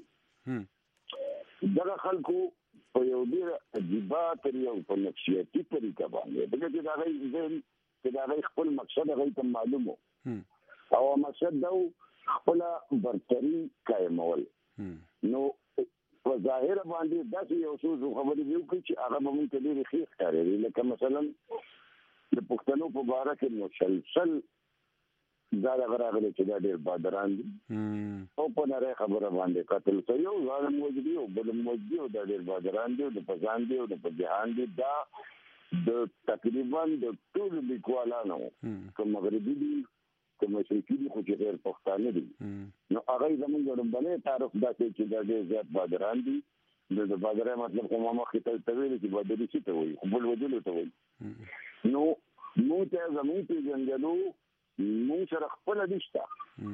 اړیه دا خلکو په یو ډیر عجیب طریقه په نفسیاتي طریقه باندې دغه چې دا غي چې دا خپل مقصد هغه ته معلومو او مقصد دا خپل برتری قائمول نو په ظاهر باندې دا یو څه خبرې یو چې هغه مونږ ته ډیر خیر ښکاري لکه مثلا د پښتنو په اړه کې مسلسل دا راغلي چې دا ډېر بادران دي او په نړۍ خبره باندې قتل کوي او ظالم وجدي او بل موجودي او دا ډېر بادران دي د پزان دي او د جهان دي دا د تقریبا د ټول لیکوالانو کوم مغربي دي کوم شرقي دي خو چې غیر پښتانه دي نو هغه زموږ باندې تعارف دا چې دا ډېر زیات بادران دي د بادران مطلب کومه مخې ته ویل چې بادري څه ته وایي بل وجلو ته وایي نو مونږ ته زموږ پیژندلو مونږ سره خپل نشته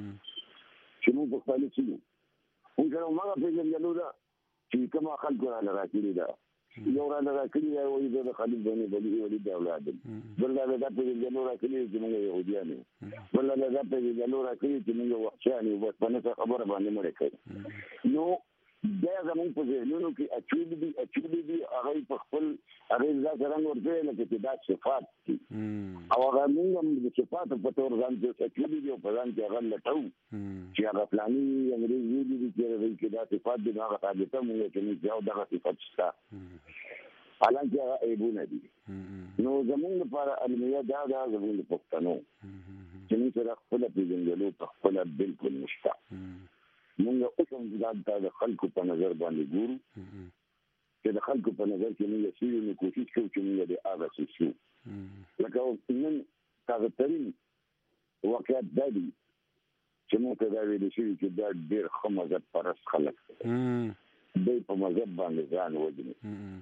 چې مونږ پښتانه شو. مونږ سره ما پیژندلو دا چې کومه خلکو را راکړي دا یو را راکړي دا وایي د خالد بن ولید اولاد بل دا پیژندلو راکړي چې مونږ يهوديان یو، بل دا پیژندلو راکړي چې مونږ وحشیان یو، بس په نسه خبره باندې مړ کړي. نو دا زموږ په ذهنونو کې اچولي دي هغه په خپل هغه ځکه رنګ ورته نه چې دا صفات دي او هغه موږ د صفات په تور ځان چې اچولي دي او په ځان کې هغه لټو چې هغه پلاني انګريزي دي چې دا صفات دي هغه ثابته موږ چې موږ یو دغه صفات شته حالانکه هغه عیبونه دي. نو زموږ لپاره علمیه دا زموږ پښتنو چې موږ سره خپل پیژندلو په خپل بالکل نشته. مونږ اوس هم د خلکو په نظر باندې ګورو چې د خلکو په نظر کې موږ شي نو کوشش کوو چې موږ د هغه شو لکه نن تاسو ترين واقعیت دی چې موږ دا ویل شي چې دا ډېر ښه مذهب پرست خلک دی په مذهب باندې ځان وځي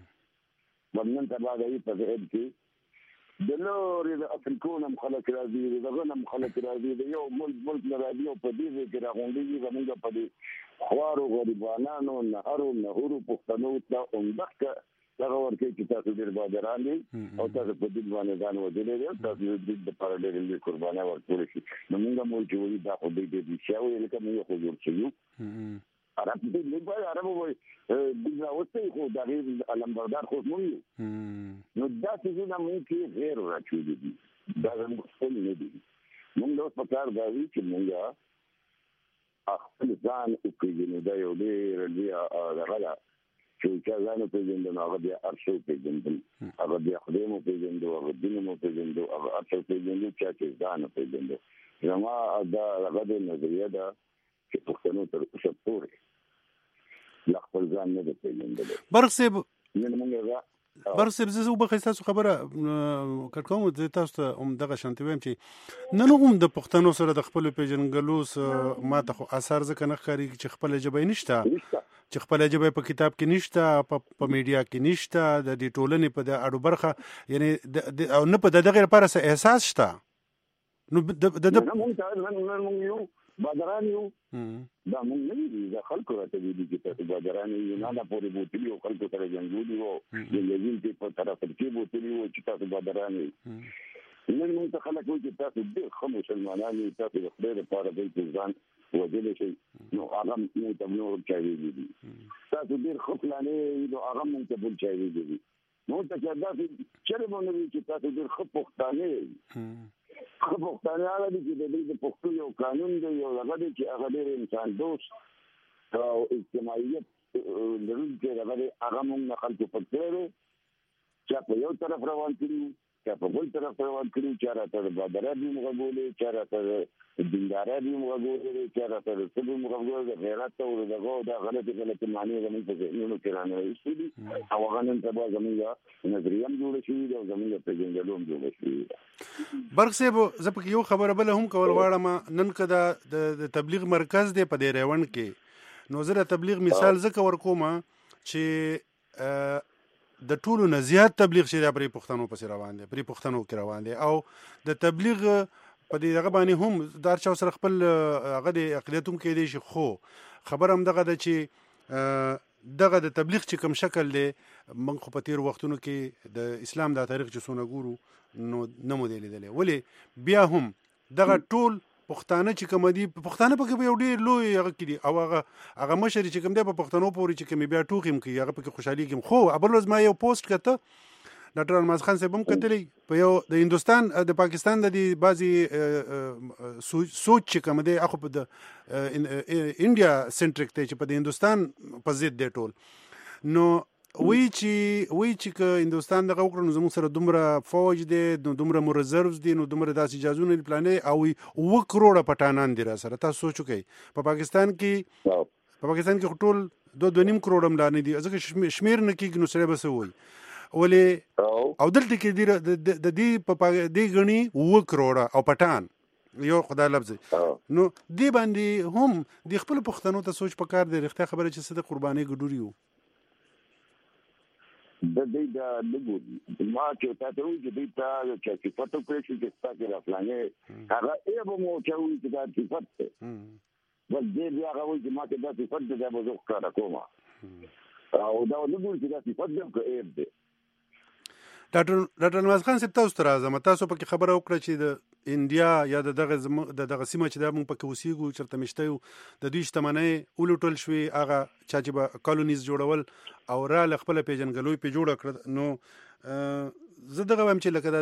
ورنن تبع دی په ذهن کې د نور د افریقونم خلک راځي د غنم خلک راځي د یو ملک راځي او په دې کې راغونډي زمونږ په دې خوارو غریبانو نهرو پښتنو ته اومدکه دغه ورته چې تاسو ډېر بادران دي او تاسو په دې باندې ځان ودلې تاسو دې د پرډېرلې قرباني ورکول شي. نو موږ مول چې وي دا خو دې شاوې لکه موږ خو جوړ شو عرب دې لږه عرب وای د اوسې خو د علمبردار خو مونږ نو دا چې دا مونږ کې غیر راچولې دي دا زموږ خپل نه دي. مونږ اوس په کار دا وی چې مونږ خپل ځان او پیژنو دا یو ډېر غلا چې ځان په پیژندنه هغه بیا ارشو پیژندل هغه بیا خدای مو پیژندو هغه دین مو پیژندو هغه ارشو پیژندو چې ځان پیژندو. زما دا هغه د نظریه ده چې پښتنو تر اوسه پورې لا خپل ځان نه پیژندل. برسب زه وبخښه تاسو خبره کړم زه تاسو ته دغه شانتي ویم چې نن هم د پښتنو سره د خپل پیژنګلو ما ته خو اثر ځکه نه ښکاري چې خپل ژبه نشته چې خپل ژبه په کتاب کې نشته په میډیا کې نشته د دې ټولنې په د اړو برخه یعنی او نه په دغه لپاره احساس شته. نو بادران یو دا مونږ نه دي دا خلکو راته دي چې تاسو بادران یو نه پورې بوتلی او خلکو سره جنګولي وو د لږین په طرف کې بوتلی وو چې تاسو بادران یو نن موږ ته خلک وایي چې تاسو ډېر ښه مسلمانان یو تاسو د خدای لپاره د ځان وجلې شي نو هغه موږ ته نور چاوي دي تاسو ډېر ښه پلانې نو هغه موږ ته بل چاوي دي نو ته چې دا چیرې مونږ چې تاسو ډېر ښه پښتانه پښتانه هغه دي چې د پښتو یو قانون دی یو هغه دی چې هغه ډېر انسان دوست او اجتماعیت لرونکی هغه موږ نه خلکو پکړو چې په یو طرف روان کړي چې په بل طرف روان کړي چې راته بادرې دی موږ بولې چې راته دیندارې دی موږ بولې چې راته څه موږ بولې غیرت او دغه دا غلطي معنی زموږ په ذهنونو کې راځي او هغه نن سبا زموږ نظریه جوړ شي او زموږ پیژندلو جوړ شي. برخصيب زه په یو خبره بل هم کول غواړم نن کدا د تبلیغ مرکز دی په دې ریوند کې نو زه تبلیغ مثال ذکر ورکوم چې د ټولو نه زیات تبلیغ شي د پښتنو پسې روان دي پښتنو کې روان دي او د تبلیغ په دې هغه باندې هم دار چا سره خپل هغه د اقلیتوم کې دي شي خو خبر هم دغه د چې دغه د تبلیغ چې کوم شکل دی من خو په تیر وختونو کې د اسلام د تاریخ چې څونه ګورو نو نه مو دی لیدلی ولې بیا هم دغه ټول پښتانه چې کوم دي پښتانه په کې یو ډېر لوی هغه کې دي او هغه مشر چې کوم دی په پښتنو پورې چې کوم بیا ټوخیم کې هغه په کې خوشحالي کې خو ابل روز ما یو پوسټ کته ډاکټر الماس خان صاحب هم کتلی په یو د هندستان د پاکستان د بعضي سوچ چې کوم دی اخو په د انډیا سنټریک ته چې په د هندستان په ضد دی ټول نو وی چې هندستان دغه وکړو نو زموږ سره دومره فوج دی دومره مو ریزروز دي نو دومره داسې اجازهونه پلانې او 1 کروڑه پټانان دي را سره تاسو سوچ وکئ په پاکستان کې ټول 2.5 کروڑ ملانه دي ځکه شمیر نه کېږي نو سره بس وای ولې او دلته کې د دې په دې غني 1 کروڑه او پټان یو خدای لفظ نو دی باندې هم د خپل پښتنو ته سوچ پکار دی رښتیا خبره چې صد قرباني ګډوري وو د دې د لګو ما چې تاسو چې دې ته چې فوټو پېښې چې تاسو راځلانه هغه یې به مو چې وي چې دا صفت ده بس دې بیا هغه وایي چې ما ته دا صفت ده به زه ښکاره کوم او دا لګو چې دا صفت ده که یې ده. ډاکټر الماس خان صاحب تاسو ته راځم. تاسو پکې خبره وکړه چې د انډیا یا دغه سیمه چې دا موږ پکې اوسېږو چېرته مشته یو د دوی شتمنۍ ولوټل شوې، هغه چا چې به کالونیز جوړول او راله خپله پېژندګلوي پې جوړه کړه. نو زه دغه وایم چې لکه دا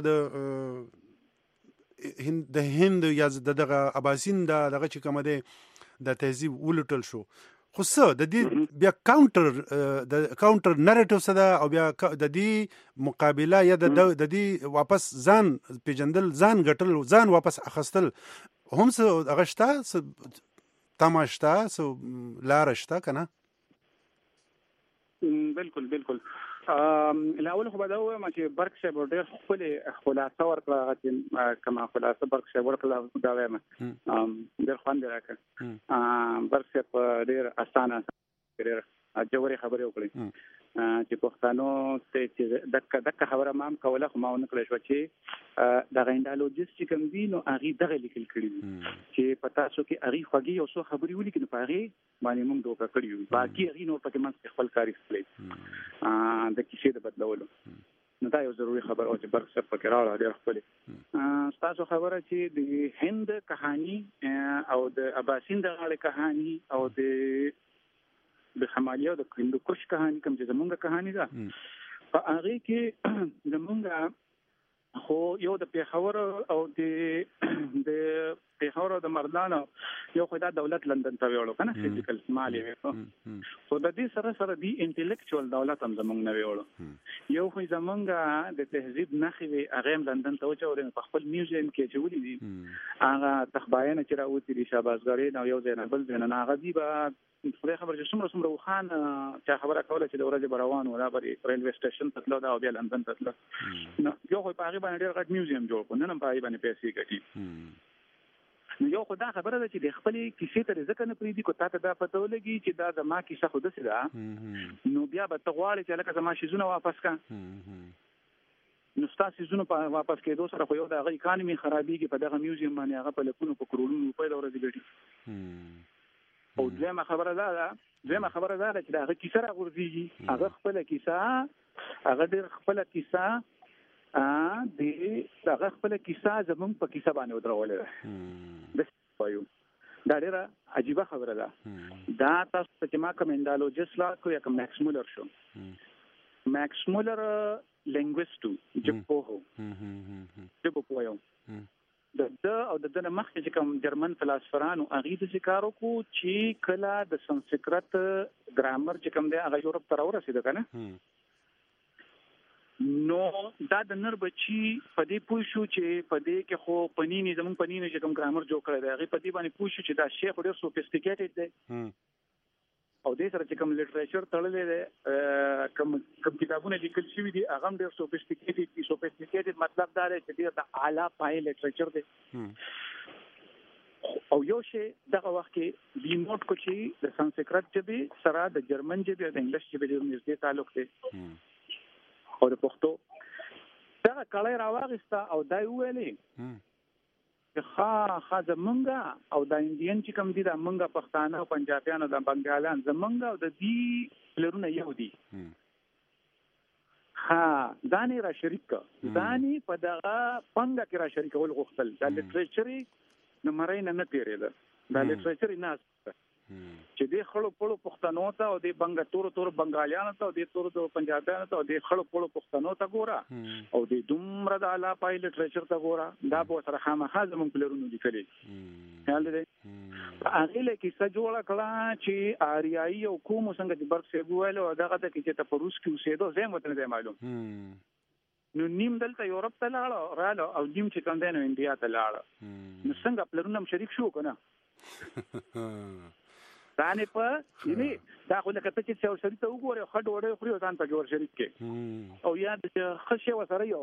د هند یا دغه اباسین دغه چې کومه دی د تهذیب ولوټل شو، خو څه د دې بیا کاونټر نریټیو څه ده او بیا د دې مقابله یا د دې واپس ځان پیژندل، ځان ګټل، ځان واپس اخیستل هم څه هغه شته، څه تمه شته، څه لاره شته که نه؟ بالکل بالکل. الاول خو به دا ووایم چې برق صاحب ډېر ښکلې خلاصه ورکړه، هغه چې کومه خلاصه برق صاحب ورکړه دا وایم ډېر خوند یې راکړ. برق صاحب ډېر اسانه ډېر ژورې خبرې وکړې چې پښتانو ته چې دغه خبره ما هم کوله، خو ما ونه کړې شوه چې دغه انډالوجست چې کوم دي نو هغې دغه لیکل کړي دي چې په تاسو کې هغې خوږې یو څو خبرې ولیکي نو په هغې باندې موږ دوکه کړي یو، باقي هغې نور پکې منځ کې خپل کار ایستلی د کیسې د بدلولو. نو دا یو ضروري خبر او چې برق صاحب پکې راوړه ډېر ښکلې. ستاسو خبره چې د هند کهاني او د اباسین د غاړې کهاني او د حمالیه او د هندوکش کهاني کوم چې زمونږ کهاني ده په هغې کې زمونږ خو یو د پېښور او د پېښور او د مردان یو خو دا دولت لندن ته ویوړو که نه فزیکل مال یې خو د دې سره سره دی انټلیکچوال دولت هم زمونږ نه ویوړو. یو خو زمونږ د تهذیب نښې وې هغې هم لندن ته وچورې په خپل میوزیم کې اچولي دي. هغه تخبایانه چې راوتي دي شهبازګرین او یو ځای نه بل ځای نه هغه دي به خدای خبر چې څومره وخان چا خبره کوله چې د ورځې به روان و دا به ریلوے سټیشن ته تلو دا او بیا لندن ته تلو. یو خو په هغې باندې ډېر غټ میوزیم جوړ کړو، نن هم په هغې باندې پیسې ګټي. نو یو خو دا خبره ده چې د خپلې کیسې ته ځکه نه پرېږدي که تا ته دا پته ولګي چې دا زما کیسه خو داسې ده نو بیا به ته غواړې چې لکه زما شیزونه واپس کړه. نو ستا سیزونو په واپس کېدو سره خو یو د هغه اکانمي خرابېږي، په دغه میوزیم باندې هغه په لکونو په کروڑونو روپۍ د ورځې ګټي. او دویمه خبره دا ده چې د هغه کیسه راغورځېږي، هغه خپله کیسه هغه ډېر خپله کیسه هغه خپله کیسه زمونږ په کیسه باندې ودرولې ده. داسې وایو دا ډېره عجیبه خبره ده. دا تاسو ته چې ما کوم انډالوجست لا کړو یا کوم میکس مولر شو، میکس مولر لینګویسټ و، ژبپوه یو د او د نه مخکې چې کوم جرمن فلسفرانو هغې داسې کار وکړو چې کله د سنسکرت ګرامر چې کوم دی هغه یورپ ته راورسېده که نه، نو دا د نر بچي په دې پوه شو چې په دې کې خو پنیني زموږ پنیني چې کوم ګرامر جوړ کړی دی هغې په دې باندې پوه شو چې دا شی خو ډېر سوفیسټیکیټډ دی او دې سره چې کوم لټریچر تړلی دی کوم کتابونه لیکل شوي دي هغه هم ډېر سوفیسټیکیټډ دي. سوفیسټیکیټډ مطلب دا دی چې ډېر د اعلی پایې لټریچر دی. او یو شی دغه وخت کې ډینوټ کو چې د سنسکرت ژبې سره د جرمن ژبې او د انګلیش ژبې ډېر نږدې تعلق دی او د پښتو دغه کړی راواغېسته او دا یې وویلې چې ښه زمونږ او د انډین چې کوم دي د مونږ پښتانه او پنجابیان او د بنګالیان زمونږ او د دې پلرونه یو دي. ځان یې را شریک کړه، ځان یې په دغه پنګه کې را شریکول غوښتل. دا لټریچر یې نمرۍ نه تېرېده، دا لټریچر یې ناست چې دې خړو پړو پښتنو ته او دې تورو بنګالیانو ته او دې تورو پنجابیانو ته او دې خړو پړو پښتنو ته ګوره او دې دومره د اعلی پای لټریچر ته ګوره، دا به ورسره خامخا زموږ پلرونو لیکلي. خیال دی هغې له کیسه جوړه کړه چې آریایي او کومو څنګه چې برق صاحب وویل او دغه ته کې چې ته په روس کې اوسېدو زه هم ورته نه دی معلوم. نو نیم دلته یورپ ته راله او نیم چې کوم دی نو انډیا ته لاړه. نو څنګه پلرونه هم شریک شو که نه؟ ځانې په دا خو لکه ته چې یو سړي ته وګورې ښه ډوډۍ خوري او ځان پکې ور شریک کړې او یا ښه شی ورسره یو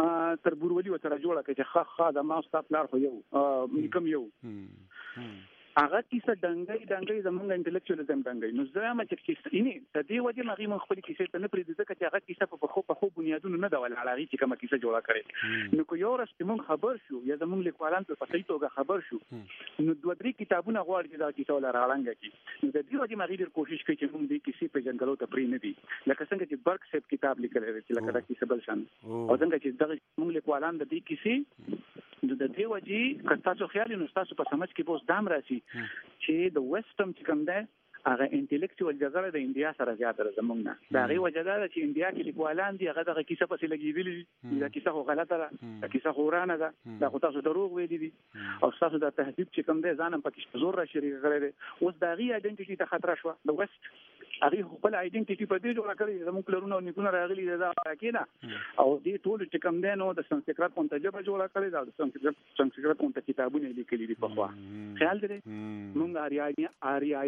تربورولي ورسره جوړه کړې چې ښه زما ستا پلار خو یو نیکه م یو. هغه کیسه دنګي زمونږ انټلیکچوالزم دنګي نو زما چې کیسه اینی د دې وجه مغي من خپل کیسه ته نه پریږدي ځکه چې هغه کیسه په خو بنیادونو نه ډول علاوه چې کومه کیسه جوړه کړي نو کو یو ورځ موږ خبر شو یا زمونږ لیکوالان په صحیح توګه خبر شو نو دوه درې کتابونه غواړي چې دا کیسه ولا راړنګ کی نو د دې وجه مغي ډیر کوشش کوي چې موږ دې کیسه په جنګلو ته پری نه دي لکه څنګه چې برک سیب کتاب لیکل دی چې لکه دا کیسه بل شان او څنګه چې دغه موږ لیکوالان د دې کیسه د دې وجه کتاسو خیال نو تاسو په سمج کې بوس دام راشي چې د ویسټم چې کوم ده هغه انټلیکچوال جګړه د انډیا سره زیاته زمونږ نه دا غي وجه ده چې انډیا کې لیکوالان دي هغه دغه کیسه پسې لګیدلی دا کیسه خو غلطه ده دا کیسه خو ورانه ده دا خو تاسو دروغ ویلي دي او تاسو د تهذیب چې کوم ده ځانم پکې زور را شریک کړی اوس دا غي ایډنټیټي ته خطر شو د ویسټ هغه خپل ایډنټیټي په دې جوړه کړی زموږ کلرونه او نیکونه راغلي دا کېنا او دې ټول چې کوم ده نو د سنسکرات په تجربه جوړه کړی دا د سنسکرات په کتابونه لیکلي دي په خوا خیال دې موږ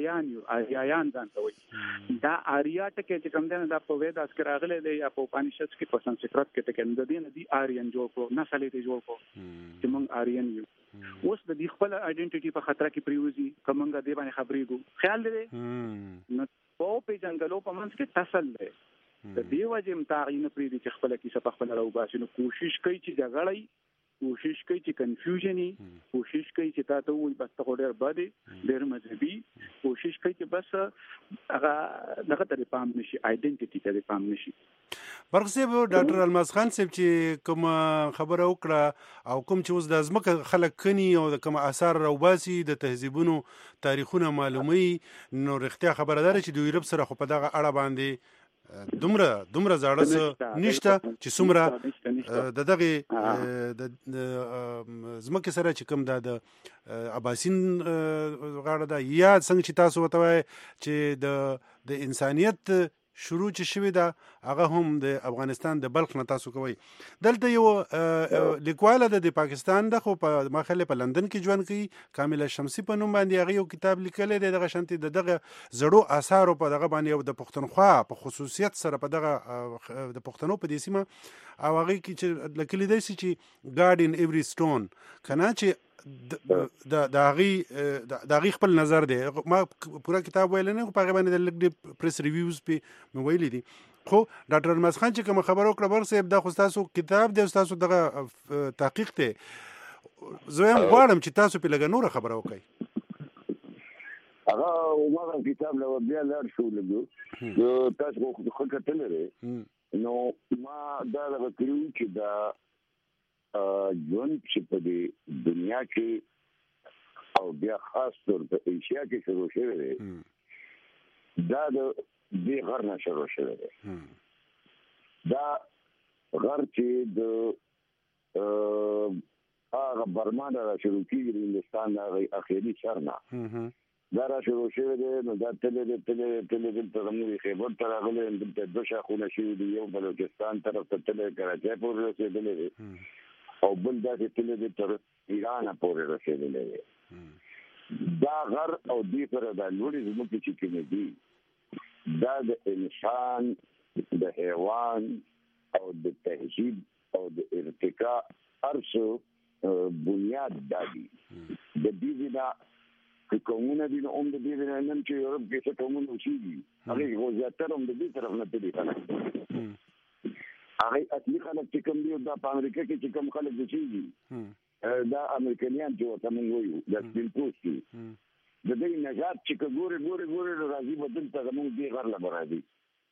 آریایان ځان ته وایي دا آریا ته چې کوم ده دا په وېداس کې راغلي دی یا په پانیشد کې په سنسکرات کې ته کوم ده نه دی آریان جوړ کو نه سالي دی جوړ کو چې موږ آریان یو اوس د دې خپل ایډنټیټي په خطر کې پریوزي کومنګ دې باندې خبرېګو خیال دې نو په جنګلو په منځ کې تسل دی د دې وجه متعین پرې دي چې خپل کیسه په خپل راو باسي نو کوشش کوي چې جګړه کوشش کوي چې کنفیوژن کوشش کوي چې تاسو وي بس ته ډېر باندې ډېر مذهبي کوشش کوي چې بس هغه دغه ته پام نشي ایډنټیټي ته پام نشي برغسیب ډاکټر الماس خان صاحب چې کوم خبره وکړه او کوم چې اوس د ازمکه خلک کني او د کوم آثار راوباسي د تهذیبونو تاریخونه معلومي نو رښتیا خبردار چې د یورپ سره خو په دغه اړه باندې دومره زاړه نشته چې څومره د دغه د زمکه سره چې کوم د اباسین غاړه ده یا څنګه چې تاسو وتوي چې د انسانيت شروع چې شوی دا هغه هم د افغانستان د بلخ نه تاسو کوي دلته یو لیکواله د پاکستان د خو په مخاله په لندن کې ژوند کوي کامله شمسی په نوم باندې هغه یو کتاب لیکلی دی دغه شانتي دغه زړو آثار په دغه باندې او د پښتونخوا په خصوصیت سره په دغه د پښتنو په دې سیمه او هغه کې چې لیکلی دی چې God in every stone کنه چې د هغه خپل نظر دی ما پورا کتاب ویل نه په هغه باندې د لګ پریس ریویوز په مې ویل دي خو ډاکټر الماس خان چې کوم خبرو کړه ورسې د خو تاسو کتاب دی تاسو دغه تحقیق ته زه هم غواړم چې تاسو په لګ نور خبرو وکړئ هغه ما کتاب له بیا لار شو لګو تاسو خو کتل لري نو ما دا کړو چې دا ژوند چې په دې دنیا کې او بیا خاص طور په ایشیا کې شروع شوی دی دا د دې غر نه شروع شوی دی دا غر چې د هغه برما نه شروع کیږي د هندستان د اخیری سر نه دا را شروع شوی دی نو دا تل ته موږ خیبر ته راغلي د دوه شاخونه شوي دي یو بلوچستان طرف ته تل کراچۍ پورې رسېدلی دی او بل داسې تل دې تر ایران پورې رسېدلی دی دا غر او دې سره دا لوړې ځمکې چې کومې دي دا د انسان د حیوان او د تهذیب او د ارتقا هر څه بنیاد دا دي د دې نه کومونه دي نو هم د دې نه نن چې یورپ کې څه کومونه اوسېږي هغه خو زیاتره هم د دې طرف نه تلي کنه هغه اصلي خلک چې کوم دي دا په امریکا کې چې کوم خلک دي دا امریکایان چې وته موږ وایو د سپین پوستي د دې نجات چې ګوري راځي بدل ته موږ دې غر لا راځي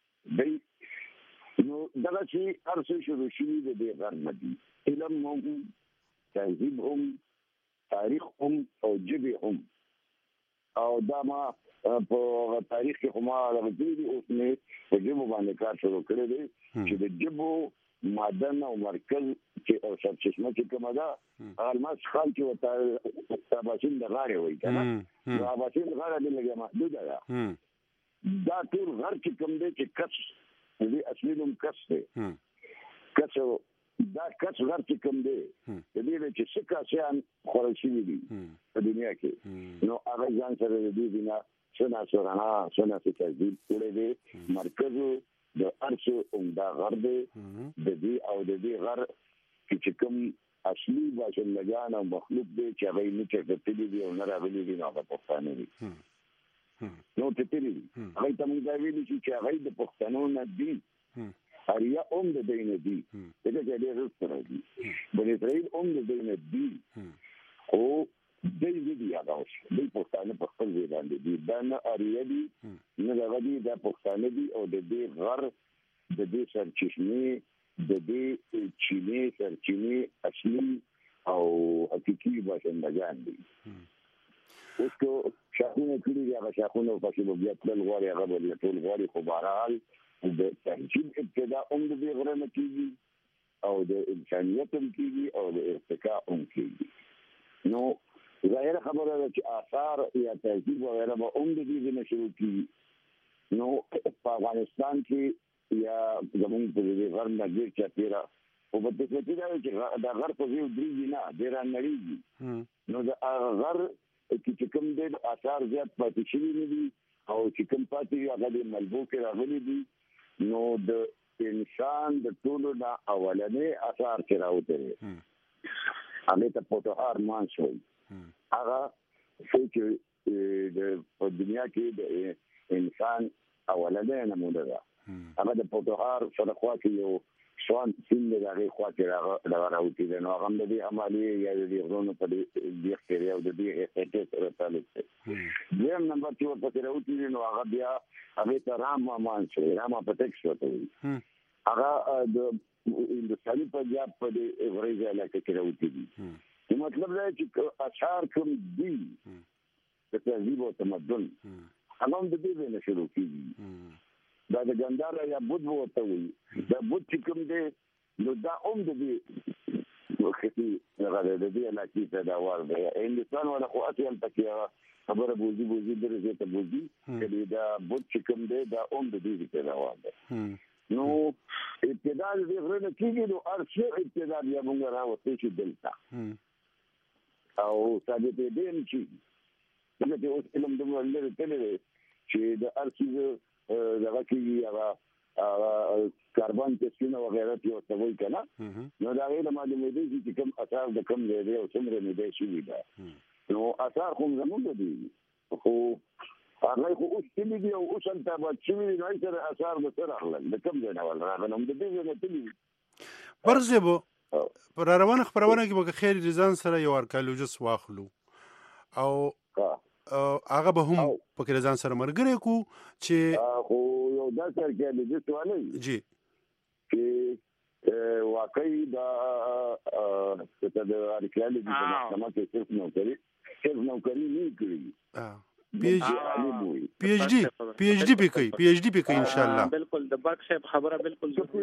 دی نو دا چې هر څه شروع شي د دې غر مدي علم هم تهذیب هم تاریخ هم او ژبه هم او دا ما په تاریخ کې کومه راځي اوس نه په ژبه باندې کار شروع کړی دی چې د ژبو معدن او مرکز چې او سرچشمه چې کومه ده الماس خان چې وته تاباسین د غاړې وایي کنه نو تاباسین غاړه د لګي محدوده ده دا ټول غر چې کوم دی چې کس دې اصلي نوم کس دی کس دا کس غر چې کوم دی د دې چې څه کاسيان خورل شي دي په دنیا کې نو هغه ځان سره د دې نه سنا سورنا سنا چې تهذیب کړی دی مرکز د ارشو دا غر دی د دې او د دې غر چې کوم اصلي باشندگان او مخلوق دی چې هغه نه چټلې دي او نه راغلي دي نو هغه پښتانه دي نو چټلې دي هغه ته موږ دا ویلي چې هغه د پښتنو نه دي اریا اوم د دینه دي دغه ډېر سره دي بل اسرائیل اوم د دینه دي او دې هغه اوس د پښتانه په خپل ځای باندې دي دا نه اریا دي نه هغه دي د پښتانه دي او د دې غر د دې سرچشمه د دې چینه سرچینه اصلي او حقيقي باشندگان دي اوس کو شاخونه کړي هغه شاخونه په څیر بیا تل غواړي هغه بل ټول غواړي خو بهرحال د تهذیب ابتدا د دې غره نه کیږي او د انسانيت هم کیږي او د ارتقاء هم کیږي نو ظاهر خبره ده چې آثار یا تهذیب وغیرہ به د دې نه شروع کیږي نو په افغانستان کې یا زمونږ په دې غر نه ډېر چاپیرا او په دې کې دا چې دا غر په یو درې نه ډېر نړیږي نو دا غر چې کوم دې آثار زیات پاتې شوي نه دي او چې کوم پاتې هغه د ملبو کې راغلي دي نو د انسان د ټولو نه اولنې آثار چې راوته هغه ته پوتوهار مان شوی هغه چې د دنیا کې د انسان اولنې نمونه ده هغه د پوتوهار سره خوا کې یو شوان سیند دغه خوا کې راوتی دی نو هغه د دې عملیه یا د غرونو په دې اختیار او د دې احتیاط سره تعلق لري دیم نمبر 2 په راوتی دی نو هغه بیا هغه ته راما مان شوی راما پټکس وته هغه د هندستاني پنجاب په دې غریزه علاقه کې راوتی دی مطلب دا چې اشعار کوم دي د تهذیب او تمدن هغه د دې نه شروع کیږي دا د ګنداله یا بود وته وي دا بود چې کوم دی نو دا د دې وختي هغه د دې علاقې ته دا ور دی هندستان ولا خو اصل پکې خبره بوزي درځي ته بوزي چې دا بود چې کوم دی دا د دې ته دا ور دی نو ابتدا دې غره کېږي نو ارشي ابتدا بیا موږ راوته چې دلته او ثابت دې چې دغه اوس علم د مولر ته چې د ارشي دغه کې هغه کاربن تسونه وغیرہ یو څه وایي کنه نو دا غیر معلومه دي چې کوم اثر د کوم ځای او څومره نه دی شوی دا نو اثر کوم زموږ دي خو هغه خو اوس چې دی او اوس انت به چې نه سره اثر به سره اغلل د کوم ځای نه ولرغه نو د دې نه تللی برزبو پر روانه خبرونه کې به خیر ځان سره یو ارکیولوژیست واخلو او هغه به هم پکې ځان سره مرګره کو چې خو یو دا ارکیولوژیست والي جی چې واقعي دا د ارکیولوژي په محکمه کې صرف نوکری نه کوي پی ایچ ډی پی ان شاء الله بالکل د باک صاحب خبره بالکل پی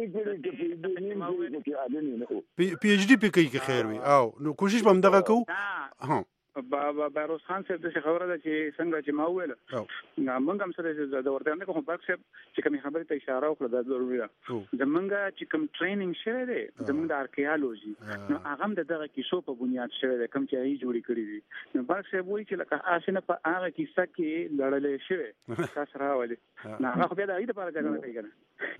ایچ ډی پی کوي خیر وي او نو کوشش به هم دغه کو ها بیروز خان صاحب د خبره ده چې څنګه چې ما ویل موږ هم سره د ورته نه کوم باک صاحب چې کوم خبره ته اشاره وکړه دا ضروري ده زمونږ چې کوم ټریننګ شوی دی زمونږ د ارکیالوجي نو هغه هم دغه کیسو په بنیاد شوی دی کوم چې هي جوړی کړی دي نو باک صاحب وایي چې لکه اسنه په هغه کیسه کې لړلې شوی تاسو راولي نه هغه بیا د اې لپاره ځای نه کوي کنه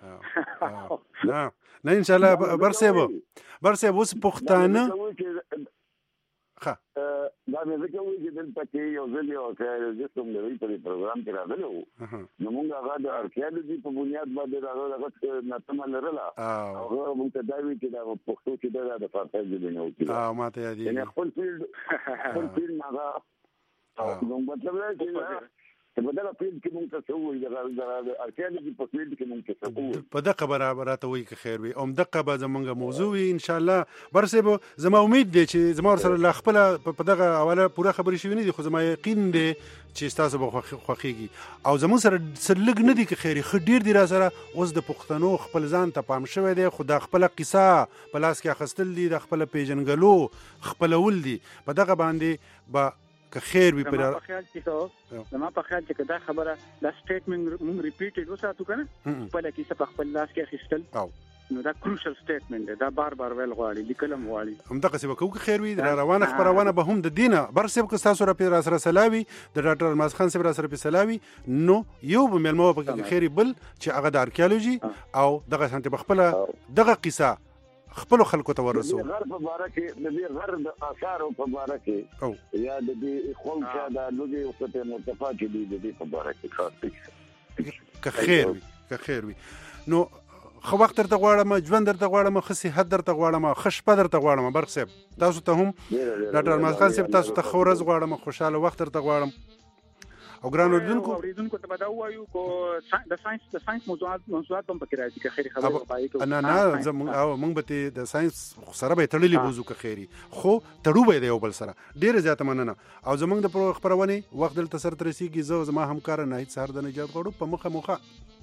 نه ان شاء الله برسېبو اوس پښتانه دا مې ځکه وایي چې دلته کې یو ځل یو ارکیالوجیست هم دی په پروګرام کې راغلی و نو موږ هغه د ارکیالوجي په بنیاد باندې هغه نتمه لرله هغه موږ ته دا وی چې دا پښتو چې دا د فارسي ژبې نه وکړي ماته یادېږي یعنې خپل فیلډ هغه نو مطلب دا چې په دغه فیلډ کې موږ ته څه وایي د ارکیالوجي په فیلډ کې موږ ته څه وایي په دغه برابراته وایي که خیر وي او دغه به زمونږ موضوع وي ان شاء الله برسېبو زما امید دی چې زما سره لا خپل په دغه حواله پوره خبرې شوي نه دي خو زما یقین دی چې تاسو به خوښیږي او زمون سره لږ نه دي که خیر ښه ډېر دي را سره اوس د پښتنو خپل ځان ته پام شوی دی خو دا خپله قصه په لاس کې اخیستل دي د خپله پیژنګلو خپلول دي په دغه باندې به که خیر وي زما په خیال چې دا خبره دا سټیټمنټ موږ ریپیټډ وساتو کنه خپل کیسه په خپل لاس کې اخیستل نو دا کروشل سټیټمنټ دی دا بار ویل غواړي لیکلم غواړي همدغه څه وکړو که خیر وي روانه خبرونه به هم د دینه برسېب که تاسو را سره سلاوي د ډاکټر الماس خان صاحب را سره په سلاوي نو یو به ملمو په خیر بل چې هغه د ارکیالوجي او دغه سنت په خپل دغه قصه خپل خلکو ته ورسو. غر په باره کې د دې غر د آثار په باره کې یا د دې خلک دا لږه وخت متفاوت دي د دې په باره کې کار کوي. که خیر وي نو خو وخت درته غواړم، ژوند درته غواړم، ښه صحت درته غواړم، ښه شپه درته غواړم. برق صاحب تاسو ته هم ډاکټر الماس خان صاحب تاسو ته ښه ورځ غواړم، خوشاله وخت درته غواړم. او ګران اوریدونکو ته به دا ووایو کو د ساينس موضوعات هم پکې راځي که خیري خبره پای کې نه زموږ او موږ به د ساينس سره به تړلې بوزو که خیري خو تړو به دی یو بل سره. ډیره زیاته مننه. او زموږ د خبرونه وخت دلته سره ترسيږي. زه زما همکار نه هیڅ سر د نجات غوړو په مخه